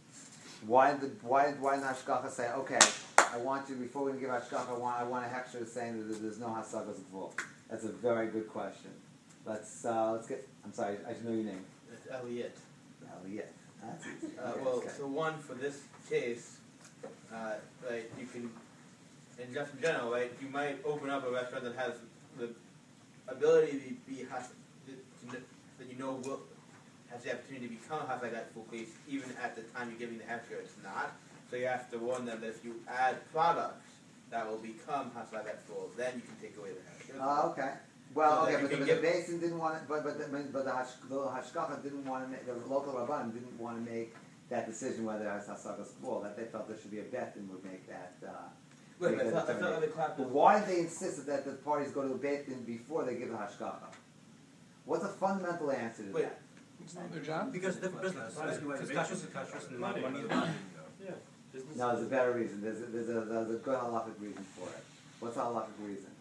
Why did why why did Hashgacha say, okay, I want you before we give Hashgacha, I want I want a hechsher saying that there's no Hasagas Gvul. That's a very good question. Let's uh, let's get. I'm sorry, I should know your name. It's Elliot. Elliot. That's easy. Uh, Okay, well, okay. so one for this case, uh, like you can, in just in general, right? You might open up a restaurant that has the ability to be has that you know will has the opportunity to become Hasagat Gvul case even at the time you're giving the hechsher. It's not. So you have to warn them that if you add products that will become Hasagat Gvul, then you can take away the hechsher. Uh, okay. Well, So that okay, you but the, can but the get- basin didn't want, but, but, the- but the Hash, the Hashgacha didn't wanna make, the local Rabbanim didn't wanna make that decision whether it's Hasagas Gvul, that they felt there should be a bet and would make that, uh, Wait, make but I that thought, I thought determination. other clap But was. why did they insist that the parties go to a bet in before they give the Hashgacha? What's a fundamental answer to Wait. that? It's not their job. Because it's different business. Why did you want Because to kashrus make is kashrus and Money. money is Money. money. Yeah, business. No, there's a better reason, there's a, there's a, there's a good halachic reason for it. What's the halachic reason?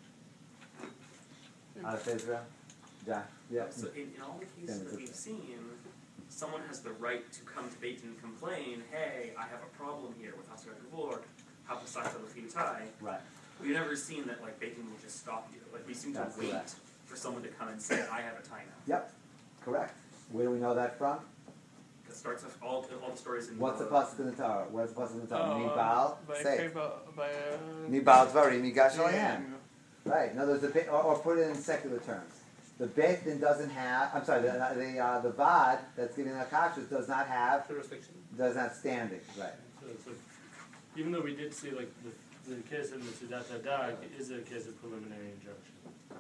Out of Israel? John? Yeah. So in, in all the cases Yeah, that we've seen, someone has the right to come to Beit Din and complain, hey, I have a problem here with Hasagat Gvul or Hapasakta L'Chiutai. Right. We've never seen that like Beit Din will just stop you. Like we seem to That's wait correct. for someone to come and say, I have a timeout. Yep, correct. Where do we know that from? It starts off all, all the stories in What's the the pasuk in the Torah? Where's the pasuk in the Torah? Oh, Nibal, by say it. Keva- by uh, Nibal Dvarim, Migash yeah, Alayim. Right. In other words, the Beit- or, or put it in secular terms. The Beit Din doesn't have. I'm sorry. The the, uh, the Vad that's giving the kashrus does not have Jurisdiction. does not have standing. Right. So it's like, even though we did see like the, the case in the Sudat Hadag is a case of preliminary injunction.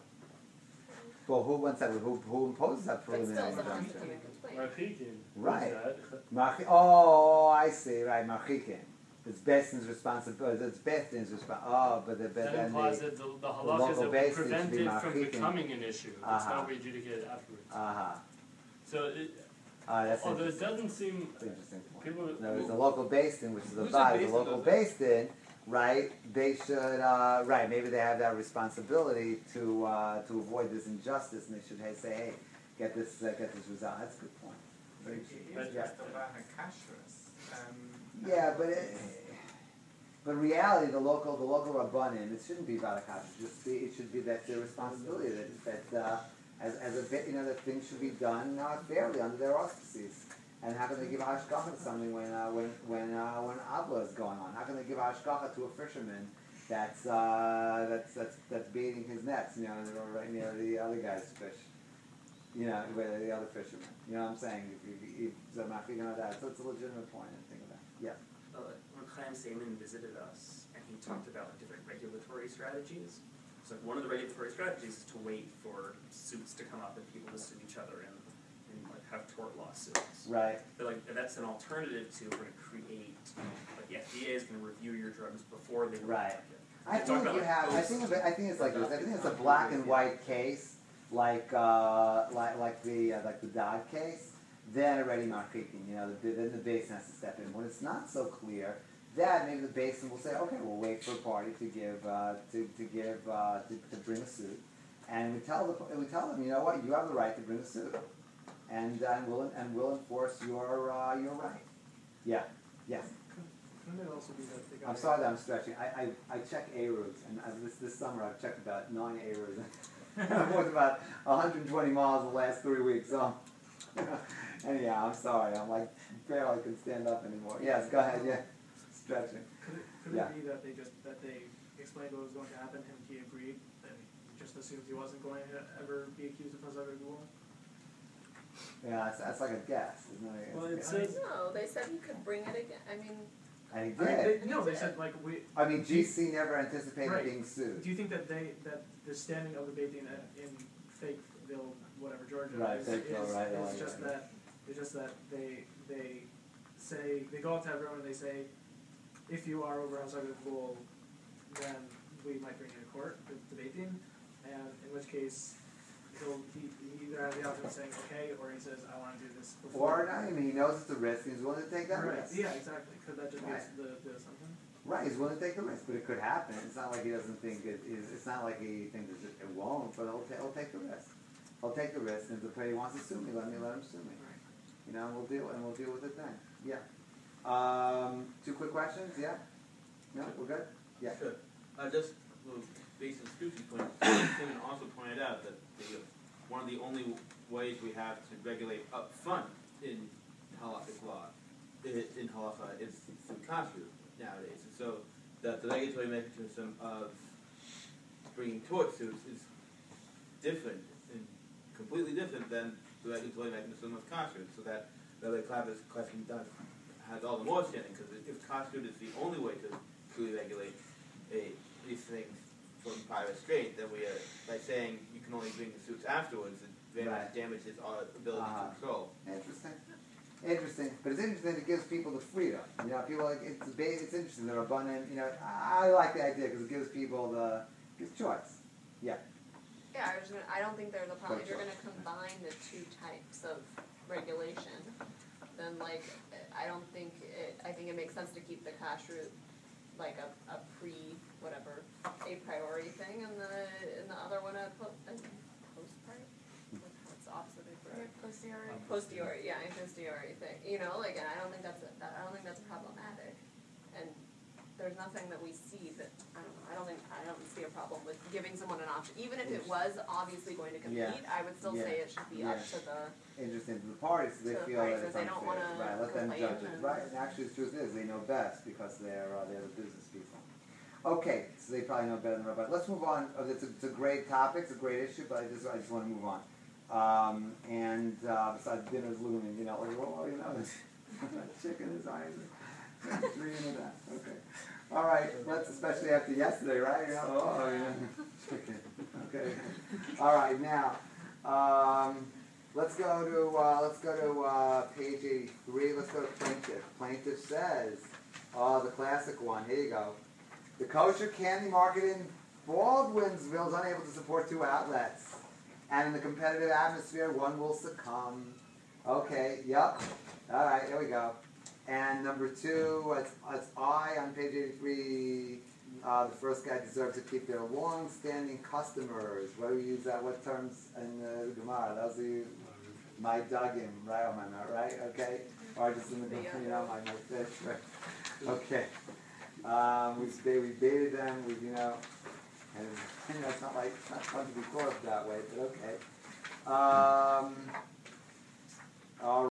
Well, who wants that? Who who imposes that But still, preliminary someone has to injunction? come and complain. Marchikin. Right. That. Marchi- oh, I see. Right, marchikin. It's Beit Din's responsibility. It's Beit Din's responsibility. Oh, but the but That then implies the that the, the local halachas that base would needs to prevent be it from marchikin. becoming an issue. It's Uh-huh. not adjudicated afterwards. aha. So it, Ah, that's although it interesting. doesn't seem That's an interesting point. people. No, there's a local based in, which is a Who's body, the the basin local does that? based in, right? They should, uh, right? Maybe they have that responsibility to uh, to avoid this injustice, and they should hey, say, hey, get this, uh, get this resolved. That's a good point. Very But- yeah. Um, Yeah, but it, but in reality, the local the local rabbanim, it shouldn't be about a kasha. It should be it should be that their responsibility that that uh, as as a bit you know that things should be done uh, fairly under their auspices. And how can they give hashgacha to something when uh, when when uh, when abla is going on? How can they give hashgacha to a fisherman that's uh, that's that's that's baiting his nets, you know, right near the other guy's fish, you know, where the other fisherman. You know what I'm saying? If you if so, you know that, so it's a legitimate point to think about. Yeah. Uh, when Chaim Seiman visited us, and he talked about like, different regulatory strategies. So like, one of the regulatory strategies is to wait for suits to come up and people to sue each other and, and like have tort lawsuits. Right. But like that's an alternative to we're going to create like the F D A is going to review your drugs before they go to Right. market. I Talk think about, you like, have. I those- think of it, I think it's like this. I think it's a black and white case, like uh, like like the uh, like the Dodd case. Then already marketing, you know, the, then the basin has to step in. When it's not so clear, then maybe the basin will say, okay, we'll wait for a party to give uh, to to give uh, to, to bring a suit, and we tell the we tell them, you know what, you have the right to bring a suit, and uh, and we'll and we'll enforce your uh, your right. Yeah. Yes. Couldn't it also be that the guy? I'm sorry that I'm stretching. I, I, I check A-routes, and I, this, this summer I've checked about nine A-routes. I've walked about one hundred twenty miles in the last three weeks, so anyhow, I'm sorry. I'm like, barely can stand up anymore. Yes, go ahead, yeah. Stretching. Could it, could Yeah. it be that they just, that they explained what was going to happen and he agreed, and just assumed he wasn't going to ever be accused of Hazagat Gvul? Yeah, that's, that's like a guess, isn't it? Well, It's it a guess. says- No, they said he could bring it again. I mean, And he I mean, did. they, no, they said like we. I mean, G C never anticipated Right. being sued. Do you think that they that the standing of the Beit Din in, in Fakeville, whatever Georgia, Right, is, Fakeville, is, right, is right, just right. that it's just that they they say they go out to everyone and they say, if you are over Hazagat Gvul, then we might bring you to court, the, the Beit Din, and in which case he'll he, he either has the option of saying okay, or he says I want to do this before. Or not, I mean, he knows it's a risk, he's willing to take that Right. risk. Yeah, exactly. Could that just Right. be the, the assumption? Right, he's willing to take the risk, but it could happen. It's not like he doesn't think it is. It's not like he thinks it, it won't, but he'll, ta- he'll take the risk. He'll take the risk, and if the party wants to sue me, let me let him sue me. You know, and we'll deal and we'll deal with it then. Yeah. Um, two quick questions. Yeah. No, we're good. Yeah. Sure. Uh, just well, based on Stucci's point, Simon also pointed out that the, one of the only ways we have to regulate up front in halakhic law, i- in halacha, is through kashrut nowadays. And so that the regulatory mechanism of bringing tort suits is different and completely different than the regulatory mechanism of kashrut. So that Rabbi Klaver's question does has all the more standing, because if kashrut is the only way to truly regulate a, these things putting part restraint that we are, by saying you can only bring the suits afterwards, it very much Right. damages our ability Uh-huh. to control. Interesting. Interesting, but it's interesting. It gives people the freedom. You know, people like it's ba- it's interesting. They're abundant. You know, I like the idea because it gives people the gives choice. Yeah. Yeah, I was gonna, I don't think there's a problem, if you're Good gonna combine the two types of regulation, then like, I don't think it, I think it makes sense to keep the kashrut like a, a pre, whatever, a priority thing, and the, and the other one a po- a post part? What's the opposite of priority? Posteriori. Posteriori, yeah, a posteriori thing, you know, like, and I don't think that's, a- that, I don't think that's problematic. And there's nothing that we see that, I don't know, I don't think, I don't see a problem with giving someone an option, even if it was obviously going to Yeah. compete, I would still Yeah. say it should be up Yeah. to the, Interesting to the parties, so they To the feel parties, that it's they don't unfair. wanna Right, let them complain judge it. and- Right, and actually the truth is, they know best because they're, uh, they're the business people. Okay, so they probably know better than everybody. Let's move on. Oh, it's, a, it's a great topic, it's a great issue, but I just, I just want to move on. Um, and uh, besides dinner's looming, you know, like, well, you know, this chicken is eyes. Three into that. Okay. All right. Let's, especially after yesterday, right? You know, oh, you know, chicken. Okay. All right. Now, um, let's go to uh, let's go to uh, page eighty-three. Let's go to plaintiff. Plaintiff says, oh, the classic one. Here you go. The kosher candy market in Baldwinsville is unable to support two outlets, and in the competitive atmosphere, one will succumb. Okay. Yep. All right. Here we go. And number two, it's, it's I on page eighty-three. Uh, the first guy deserves to keep their long-standing customers. What do we use that? What terms in the Gemara? Those are you, my dugim, right? Oh, my, my, right? Okay. Or just in the, you know, my, my fish, right? Okay. Um, we've, ba- we baited them. We, you know, and you know, it's not like it's not fun to be thought of that way, but okay. Um, all